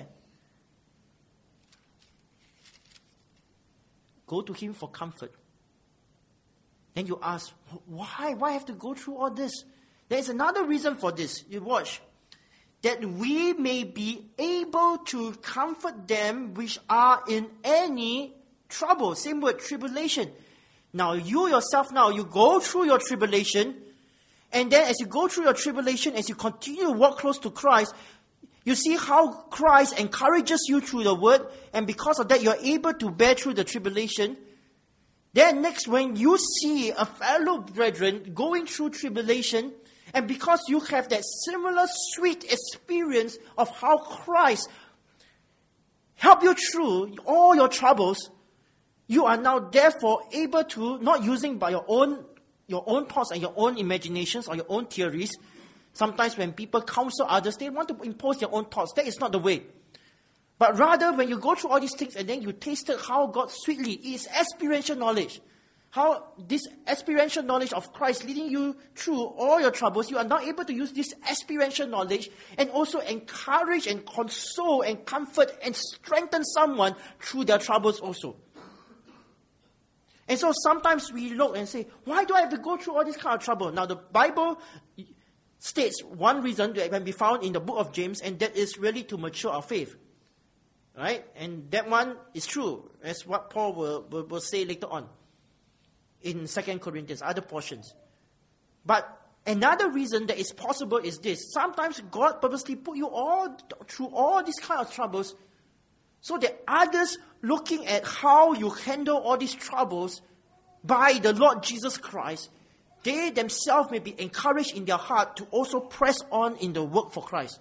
Go to Him for comfort. Then you ask, why? Why have to go through all this? There is another reason for this. You watch. That we may be able to comfort them which are in any trouble. Same word, tribulation. Now, you yourself now, you go through your tribulation, and then as you go through your tribulation, as you continue to walk close to Christ, you see how Christ encourages you through the word, and because of that, you're able to bear through the tribulation. Then next, when you see a fellow brethren going through tribulation, and because you have that similar sweet experience of how Christ helped you through all your troubles, you are now therefore able to, not using by your own your own thoughts and your own imaginations or your own theories. Sometimes when people counsel others, they want to impose their own thoughts. That is not the way. But rather, when you go through all these things and then you tasted how God sweetly is experiential knowledge, how this experiential knowledge of Christ leading you through all your troubles, you are now able to use this experiential knowledge and also encourage and console and comfort and strengthen someone through their troubles also. And so sometimes we look and say, why do I have to go through all this kind of trouble? Now the Bible states one reason that can be found in the book of James, and that is really to mature our faith. Right? And that one is true, as what Paul will, will, will say later on in Second Corinthians, other portions. But another reason that is possible is this. Sometimes God purposely put you all through all these kind of troubles So that others looking at how you handle all these troubles by the Lord Jesus Christ, they themselves may be encouraged in their heart to also press on in the work for Christ.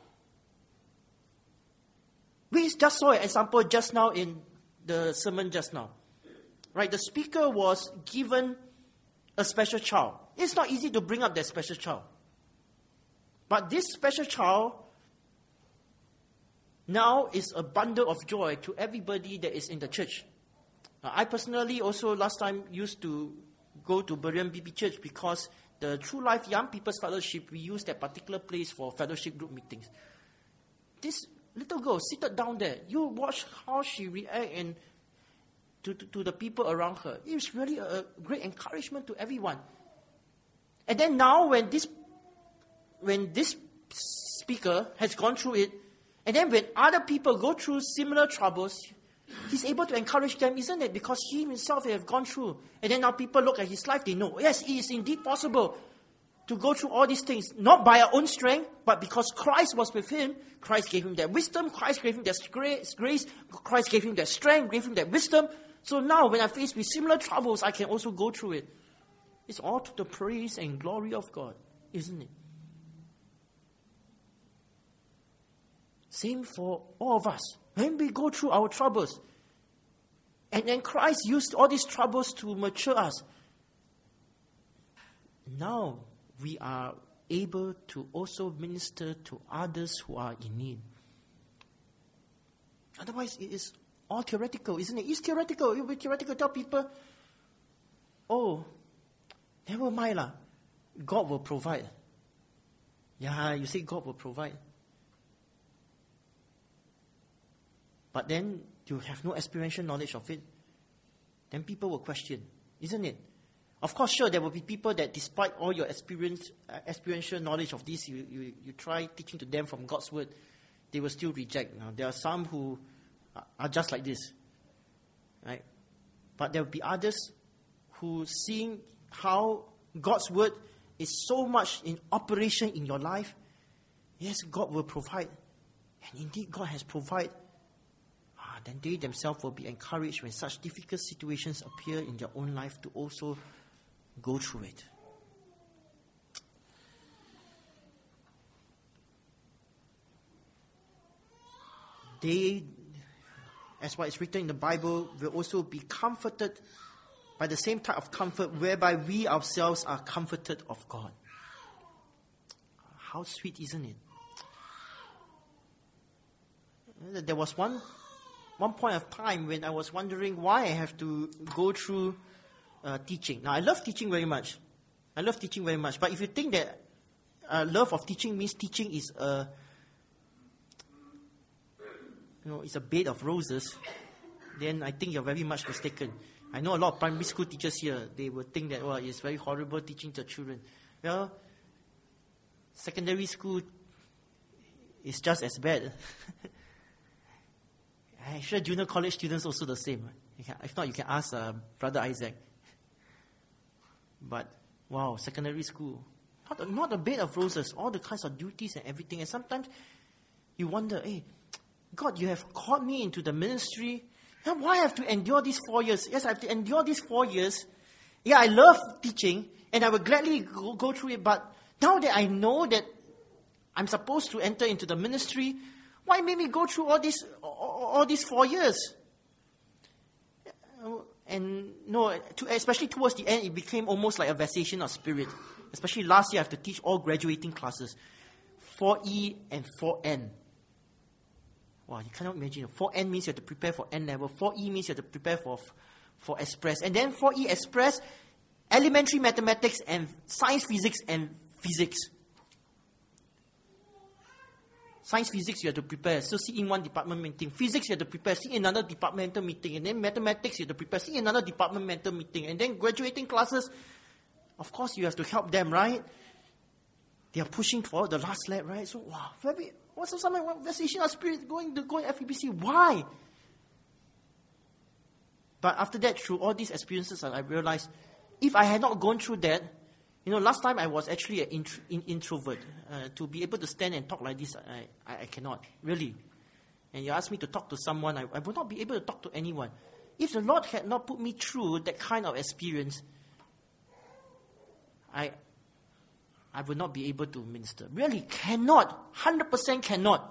We just saw an example just now in the sermon just now. Right? The speaker was given a special child. It's not easy to bring up that special child. But this special child now is a bundle of joy to everybody that is in the church. Uh, I personally also last time used to go to Berean B B Church because the True Life Young People's Fellowship, we use that particular place for fellowship group meetings. This little girl seated down there, you watch how she react and to, to, to the people around her. It was really a, a great encouragement to everyone. And then now when this when this speaker has gone through it, and then when other people go through similar troubles, he's able to encourage them, isn't it? Because he himself has gone through. And then now people look at his life, they know, yes, it is indeed possible to go through all these things, not by our own strength, but because Christ was with him. Christ gave him that wisdom, Christ gave him that grace, Christ gave him that strength, gave him that wisdom. So now when I face with similar troubles, I can also go through it. It's all to the praise and glory of God, isn't it? Same for all of us. When we go through our troubles, and then Christ used all these troubles to mature us, now we are able to also minister to others who are in need. Otherwise, it is all theoretical, isn't it? It's theoretical. It will be theoretical. Tell people, oh, never mind lah. God will provide. Yeah, you say God will provide. But then you have no experiential knowledge of it. Then people will question, isn't it? Of course, sure, there will be people that despite all your experience, uh, experiential knowledge of this, you, you, you try teaching to them from God's word, they will still reject. Now, there are some who are just like this. Right? But there will be others who seeing how God's word is so much in operation in your life. Yes, God will provide. And indeed, God has provided. Ah, then they themselves will be encouraged when such difficult situations appear in their own life to also go through it. They, as what is written in the Bible, will also be comforted by the same type of comfort whereby we ourselves are comforted of God. How sweet, isn't it? There was one one point of time when I was wondering why I have to go through uh, teaching. Now, I love teaching very much. I love teaching very much. But if you think that uh, love of teaching means teaching is a, you know, it's a bed of roses, then I think you're very much mistaken. I know a lot of primary school teachers here, they will think that, well, it's very horrible teaching the children. Well, secondary school is just as bad. I'm sure junior college students also the same. If not, you can ask uh, Brother Isaac. But, wow, secondary school. Not a, not a bed of roses, all the kinds of duties and everything. And sometimes you wonder, hey, God, you have called me into the ministry. Now, why I have to endure these four years? Yes, I have to endure these four years. Yeah, I love teaching, and I will gladly go, go through it. But now that I know that I'm supposed to enter into the ministry, why make me go through all these all, all these four years? And no, to, especially towards the end, it became almost like a vexation of spirit. Especially last year, I have to teach all graduating classes, four E and four N. Wow, you cannot imagine. four N means you have to prepare for N level. four E means you have to prepare for for Express. And then four E Express, elementary mathematics and science, physics, and physics. Science, physics, you have to prepare. So sit in one department meeting. Physics, you have to prepare. Sit in another departmental meeting. And then mathematics, you have to prepare. Sit in another departmental meeting. And then graduating classes, of course, you have to help them, right? They are pushing for the last lap, right? So, wow, very, what's some vexation of spirit going to go in F E B C? Why? But after that, through all these experiences, I realized, if I had not gone through that, you know, last time I was actually an intro, in, introvert. Uh, to be able to stand and talk like this, I, I, I cannot, really. and you ask me to talk to someone, I, I would not be able to talk to anyone. If the Lord had not put me through that kind of experience, I I would not be able to minister. Really cannot. one hundred percent cannot.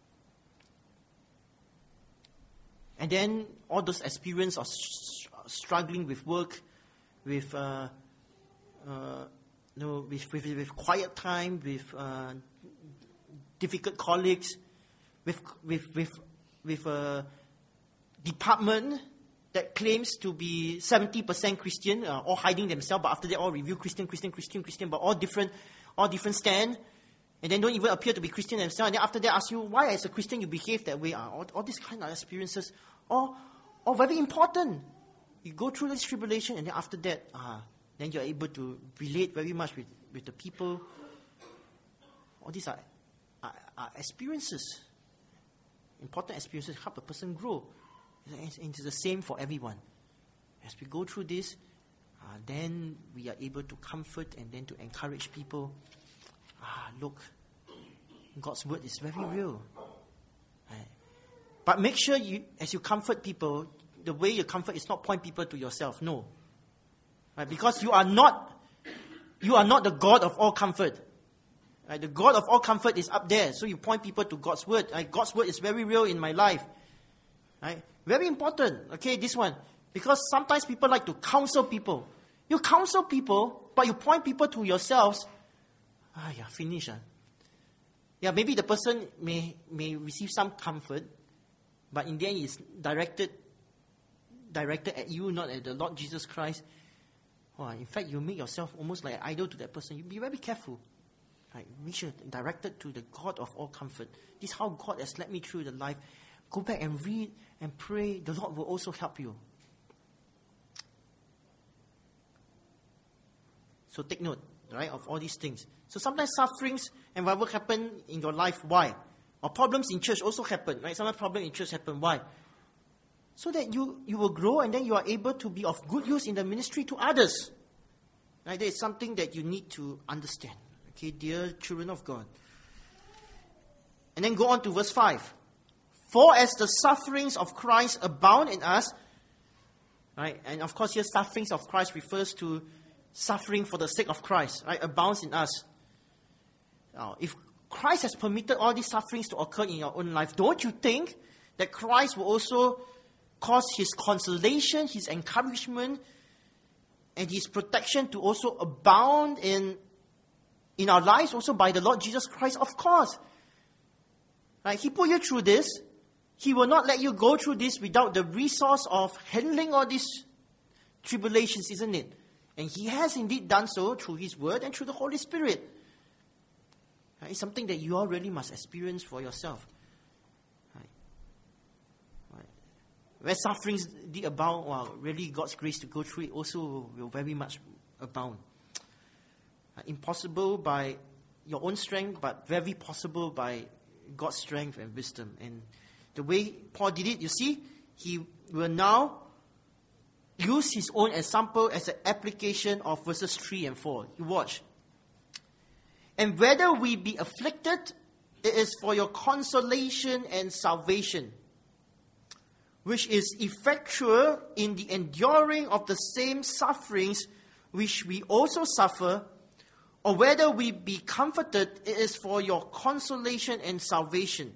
And then all those experience of struggling with work, with uh, uh, you know, with, with with quiet time, with uh, difficult colleagues, with with with with a department that claims to be seventy percent Christian, uh, all hiding themselves, but after that all review Christian, Christian, Christian, Christian, but all different, all different stand, and then don't even appear to be Christian themselves. And then after that ask you, why as a Christian you behave that way? Uh, all, all these kind of experiences, all, all very important. You go through this tribulation, and then after that, uh, then you're able to relate very much with, with the people. All these are, are, are experiences, important experiences, help a person grow. And it's the same for everyone. As we go through this, uh, then we are able to comfort and then to encourage people. Ah, look, God's word is very real. Right? But make sure you, as you comfort people, the way you comfort is not point people to yourself. No, right? Because you are not, you are not the God of all comfort. Right? The God of all comfort is up there, so you point people to God's word. Right? God's word is very real in my life. Right? Very important, okay, this one. Because sometimes people like to counsel people. You counsel people, but you point people to yourselves. Ah, yeah, finish. Ah. Yeah, maybe the person may may receive some comfort, but in the end it's directed, directed at you, not at the Lord Jesus Christ. Oh, in fact, you make yourself almost like an idol to that person. You be very careful. Right? Make sure directed to the God of all comfort. This is how God has led me through the life. Go back and read and pray. The Lord will also help you. So take note, right, of all these things. So sometimes sufferings and whatever happen in your life, why? Or problems in church also happen, right? Sometimes problems in church happen, why? So that you, you will grow and then you are able to be of good use in the ministry to others. Right? That is something that you need to understand. Okay, dear children of God. And then go on to verse five. For as the sufferings of Christ abound in us, right? And of course here sufferings of Christ refers to suffering for the sake of Christ, right? Abounds in us. Now, if Christ has permitted all these sufferings to occur in your own life, don't you think that Christ will also cause his consolation, his encouragement, and his protection to also abound in, in our lives also by the Lord Jesus Christ? Of course. Right? He put you through this. He will not let you go through this without the resource of handling all these tribulations, isn't it? And he has indeed done so through his word and through the Holy Spirit. Right? It's something that you all really must experience for yourself. Right? Right. Where sufferings did abound, well, really God's grace to go through it also will very much abound. Right? Impossible by your own strength, but very possible by God's strength and wisdom. And the way Paul did it, you see, he will now use his own example as an application of verses three and four. You watch. And whether we be afflicted, it is for your consolation and salvation, which is effectual in the enduring of the same sufferings which we also suffer, or whether we be comforted, it is for your consolation and salvation.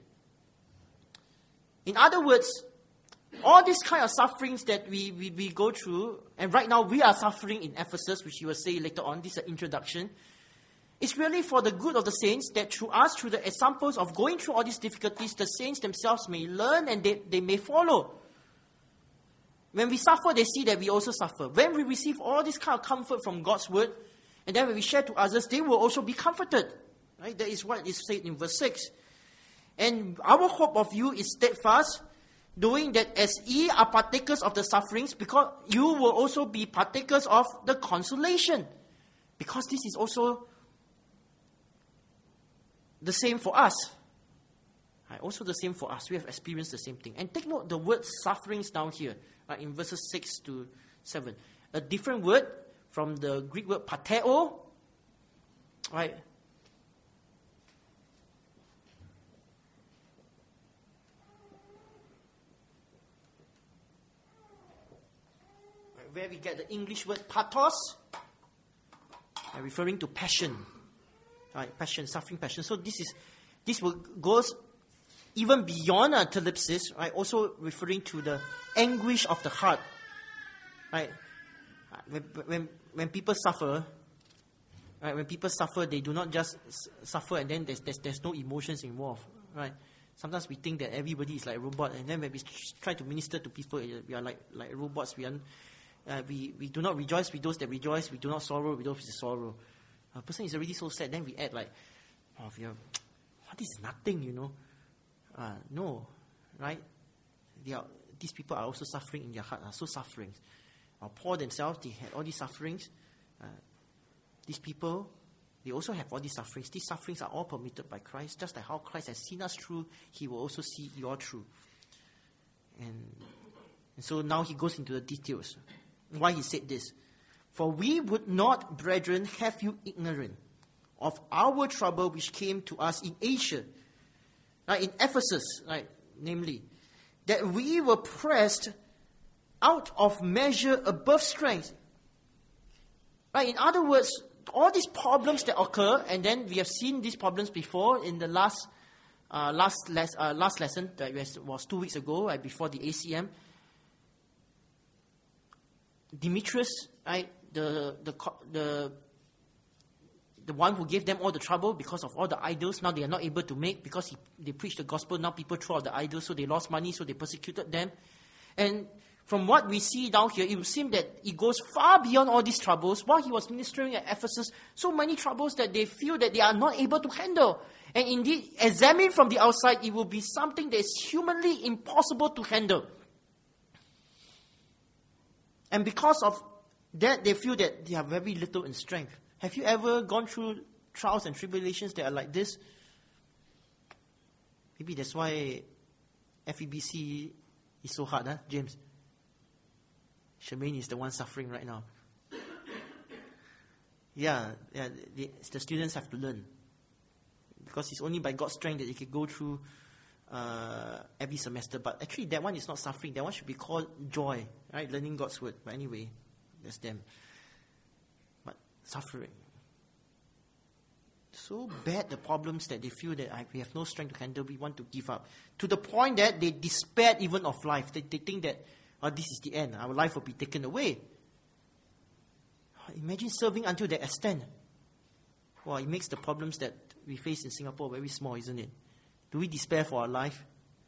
In other words, all these kind of sufferings that we, we, we go through, and right now we are suffering in Ephesus, which you will say later on, this is an introduction, it's really for the good of the saints, that through us, through the examples of going through all these difficulties, the saints themselves may learn and they, they may follow. When we suffer, they see that we also suffer. When we receive all this kind of comfort from God's word, and then when we share to others, they will also be comforted. Right? That is what is said in verse six. And our hope of you is steadfast, doing that as ye are partakers of the sufferings, because you will also be partakers of the consolation. Because this is also the same for us. Right? Also the same for us. We have experienced the same thing. And take note the word sufferings down here, right, in verses six to seven. A different word from the Greek word pateo. Right? where we get the English word pathos, uh, referring to passion. Right, passion, suffering, passion. So this is, this will, goes even beyond a thlipsis, right? Also referring to the anguish of the heart. Right? When, when, when people suffer, right? When people suffer, they do not just s- suffer and then there's, there's, there's no emotions involved. Right? Sometimes we think that everybody is like a robot, and then when we try to minister to people, we are like, like robots. We, are, uh, we, we do not rejoice with those that rejoice. We do not sorrow with those that sorrow. A person is already so sad, then we act like, oh, we are, oh, this is nothing, you know. Uh, no, right? They are, these people are also suffering in their heart, are so suffering. Uh, Paul themselves, they had all these sufferings. Uh, these people, they also have all these sufferings. These sufferings are all permitted by Christ. Just like how Christ has seen us through, he will also see you all through. And, and so now he goes into the details. Why he said this. For we would not, brethren, have you ignorant of our trouble which came to us in Asia, right, in Ephesus, right, namely, that we were pressed out of measure above strength. Right, in other words, all these problems that occur, and then we have seen these problems before in the last uh, last les- uh, last lesson that was, was two weeks ago, right, before the A C M. Demetrius, right, the the the the one who gave them all the trouble because of all the idols, now they are not able to make because he, they preached the gospel. Now people throw out the idols, so they lost money, so they persecuted them. And from what we see down here, it would seem that it goes far beyond all these troubles. While he was ministering at Ephesus, so many troubles that they feel that they are not able to handle. And indeed, examined from the outside, it will be something that is humanly impossible to handle. And because of that, they feel that they are very little in strength. Have you ever gone through trials and tribulations that are like this? Maybe that's why F E B C is so hard, huh, James? Charmaine is the one suffering right now. Yeah, yeah, the, the students have to learn. Because it's only by God's strength that they can go through uh, every semester. But actually, that one is not suffering. That one should be called joy, right? Learning God's word. But anyway, that's them. But suffering. So bad the problems that they feel that I, we have no strength to handle, we want to give up. To the point that they despair even of life. They, they think that, oh, this is the end. Our life will be taken away. Imagine serving until that extent. Well, it makes the problems that we face in Singapore very small, isn't it? Do we despair for our life?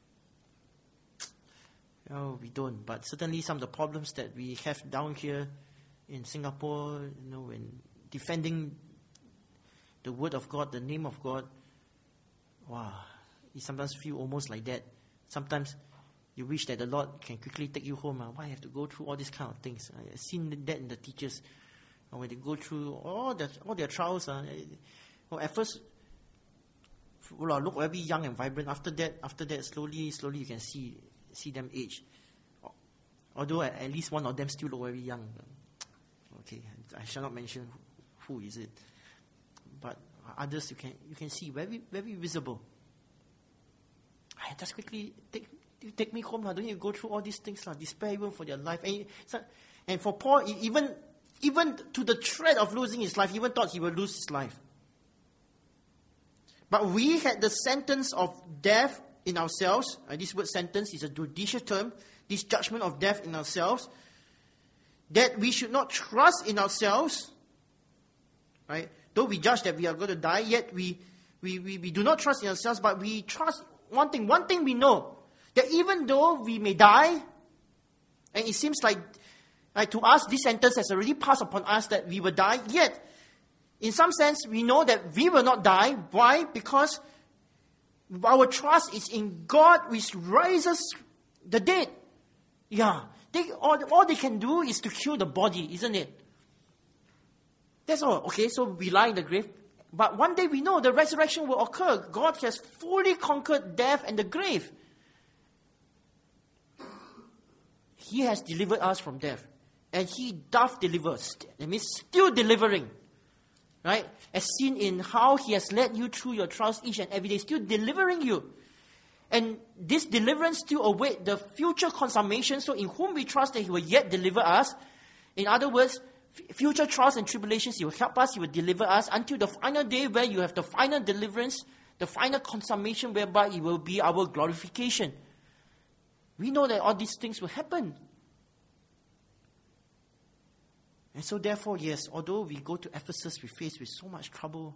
No, we don't. But certainly some of the problems that we have down here in Singapore, you know, when defending the word of God, the name of God, wow, you sometimes feel almost like that. Sometimes you wish that the Lord can quickly take you home. Uh, why have to go through all these kind of things? I've seen that in the teachers. Uh, when they go through all, the, all their trials, uh, well, at first, well, look very young and vibrant. After that, after that, slowly, slowly you can see see them age. Although at, at least one of them still look very young. Okay, I shall not mention who, who is it. But others you can you can see very very visible. I just quickly take take me home, lah. Don't you go through all these things, lah. Despair even for their life. And, and for Paul, even even to the threat of losing his life, he even thought he would lose his life. But we had the sentence of death in ourselves. And this word sentence is a judicial term. This judgment of death in ourselves. That we should not trust in ourselves. Right? Though we judge that we are going to die, yet we, we, we, we do not trust in ourselves, but we trust one thing. One thing we know. That even though we may die, and it seems like, like to us, this sentence has already passed upon us that we will die, yet in some sense, we know that we will not die. Why? Because our trust is in God, which raises the dead. Yeah. They, all, all they can do is to kill the body, isn't it? That's all. Okay, so we lie in the grave. But one day we know the resurrection will occur. God has fully conquered death and the grave. He has delivered us from death. And He doth deliver us. That means still delivering. Right? As seen in how He has led you through your trials each and every day, still delivering you. And this deliverance still await the future consummation. So in whom we trust that He will yet deliver us. In other words, f- future trials and tribulations, He will help us, He will deliver us until the final day where you have the final deliverance, the final consummation whereby it will be our glorification. We know that all these things will happen. And so therefore, yes, although we go to Ephesus, we face with so much trouble.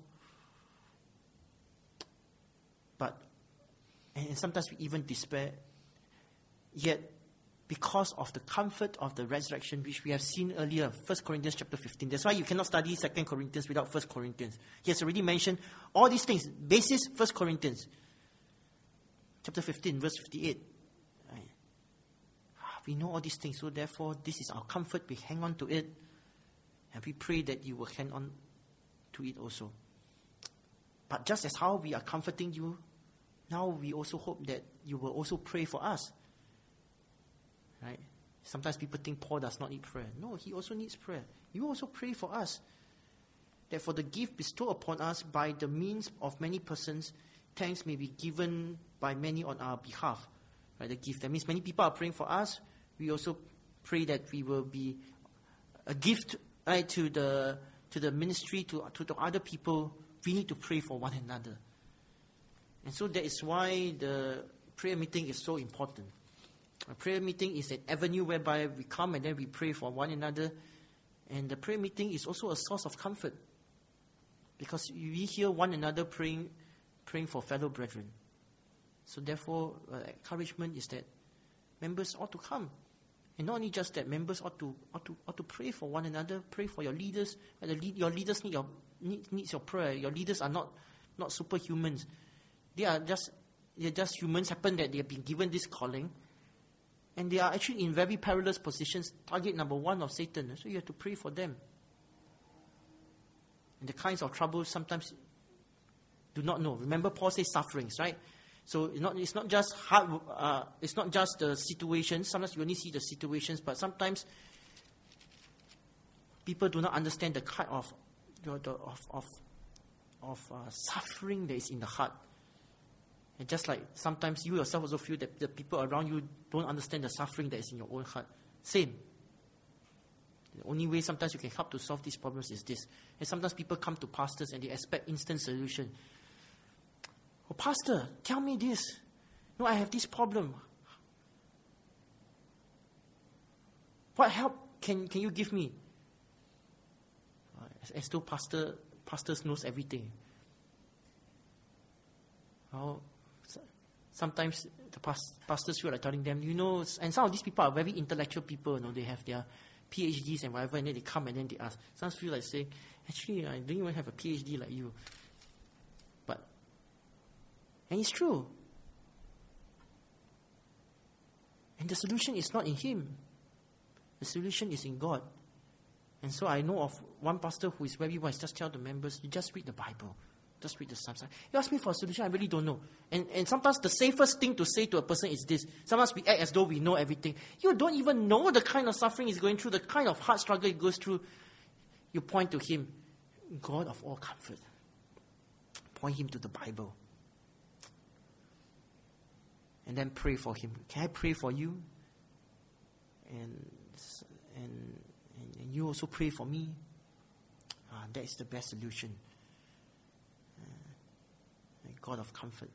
But, and sometimes we even despair. Yet, because of the comfort of the resurrection, which we have seen earlier, First Corinthians chapter fifteen. That's why you cannot study Second Corinthians without First Corinthians. He has already mentioned all these things. Basis, First Corinthians chapter fifteen, verse fifty-eight. Right. We know all these things, so therefore, this is our comfort. We hang on to it. And we pray that you will hang on to it also. But just as how we are comforting you, now we also hope that you will also pray for us. Right? Sometimes people think Paul does not need prayer. No, he also needs prayer. You also pray for us. That for the gift bestowed upon us by the means of many persons, thanks may be given by many on our behalf. Right? The gift. That means many people are praying for us. We also pray that we will be a gift, right, to the to the ministry, to, to the other people. We need to pray for one another. And so that is why the prayer meeting is so important. A prayer meeting is an avenue whereby we come and then we pray for one another. And the prayer meeting is also a source of comfort. Because we hear one another praying praying for fellow brethren. So therefore, uh, encouragement is that members ought to come. And not only just that, members ought to ought to, ought to pray for one another, pray for your leaders. And the lead, your leaders need your need, needs your prayer. Your leaders are not, not superhumans. They are just they're just humans. Happen that they have been given this calling. And they are actually in very perilous positions, target number one of Satan. So you have to pray for them. And the kinds of troubles sometimes do not know. Remember, Paul says sufferings, right? So it's not, it's not just hard, uh, it's not just the situations. Sometimes you only see the situations, but sometimes people do not understand the kind of the, the, of of, of uh, suffering that is in the heart. And just like sometimes you yourself also feel that the people around you don't understand the suffering that is in your own heart. Same. The only way sometimes you can help to solve these problems is this. And sometimes people come to pastors and they expect instant solution. Oh, pastor, tell me this. No, I have this problem. What help can, can you give me? As, as though pastor, pastors knows everything. Oh, sometimes the past, pastors feel like telling them, you know, and some of these people are very intellectual people, you know, they have their P H Ds and whatever, and then they come and then they ask. Some feel like saying, actually, I don't even have a P H D like you. But, and it's true. And the solution is not in him. The solution is in God. And so I know of one pastor who is very wise. Just tell the members, you just read the Bible. Just read the Psalms. You ask me for a solution, I really don't know. And, and sometimes the safest thing to say to a person is this. Sometimes we act as though we know everything. You don't even know the kind of suffering he's going through, the kind of hard struggle he goes through. You point to him, God of all comfort. Point him to the Bible. And then pray for him. Can I pray for you? And, and, and you also pray for me? Ah, that is the best solution. God of comfort.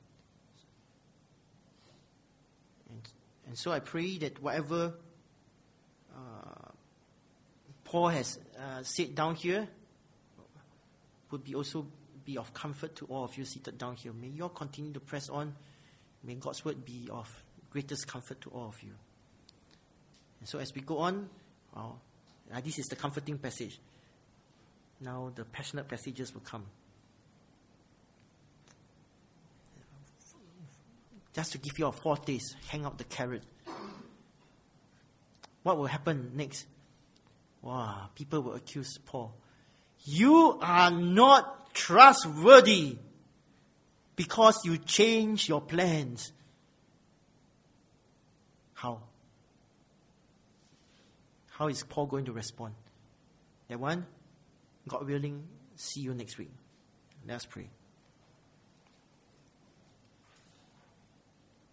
And, and so I pray that whatever uh, Paul has uh, said down here would be also be of comfort to all of you seated down here. May you all continue to press on. May God's word be of greatest comfort to all of you. And so as we go on, well, uh, this is the comforting passage. Now the passionate passages will come. Just to give you a foretaste, hang out the carrot. What will happen next? Wow, people will accuse Paul. You are not trustworthy because you change your plans. How? How is Paul going to respond? That one, God willing, see you next week. Let's pray.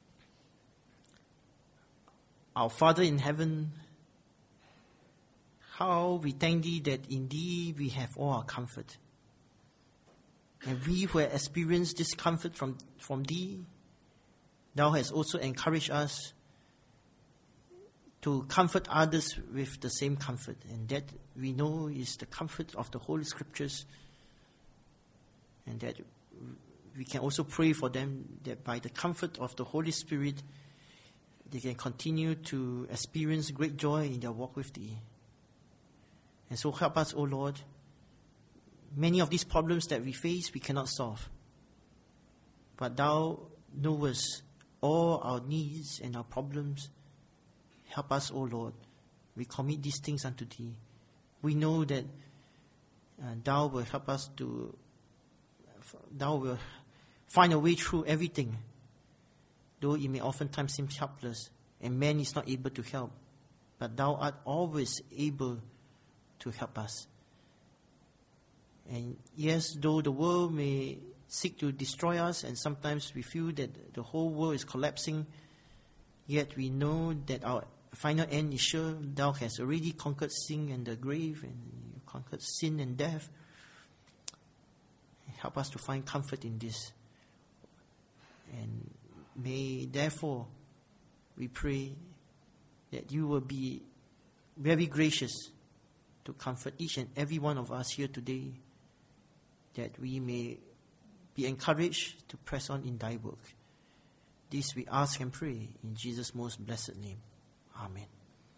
Our Father in heaven, How we thank thee that in thee we have all our comfort. And we who have experienced this comfort from, from thee, thou hast also encouraged us to comfort others with the same comfort. And that we know is the comfort of the Holy Scriptures. And that we can also pray for them that by the comfort of the Holy Spirit, they can continue to experience great joy in their walk with thee. And so help us, O Lord. Many of these problems that we face, we cannot solve. But thou knowest all our needs and our problems. Help us, O Lord. We commit these things unto thee. We know that uh, thou will help us to, uh, thou will find a way through everything, though it may oftentimes seem helpless, and man is not able to help. But thou art always able to help us. And yes, though the world may seek to destroy us, and sometimes we feel that the whole world is collapsing, yet we know that our final end is sure. Thou hast already conquered sin and the grave, and you conquered sin and death. Help us to find comfort in this. And may, therefore, we pray that you will be very gracious to comfort each and every one of us here today, that we may be encouraged to press on in thy work. This we ask and pray in Jesus' most blessed name. Amen.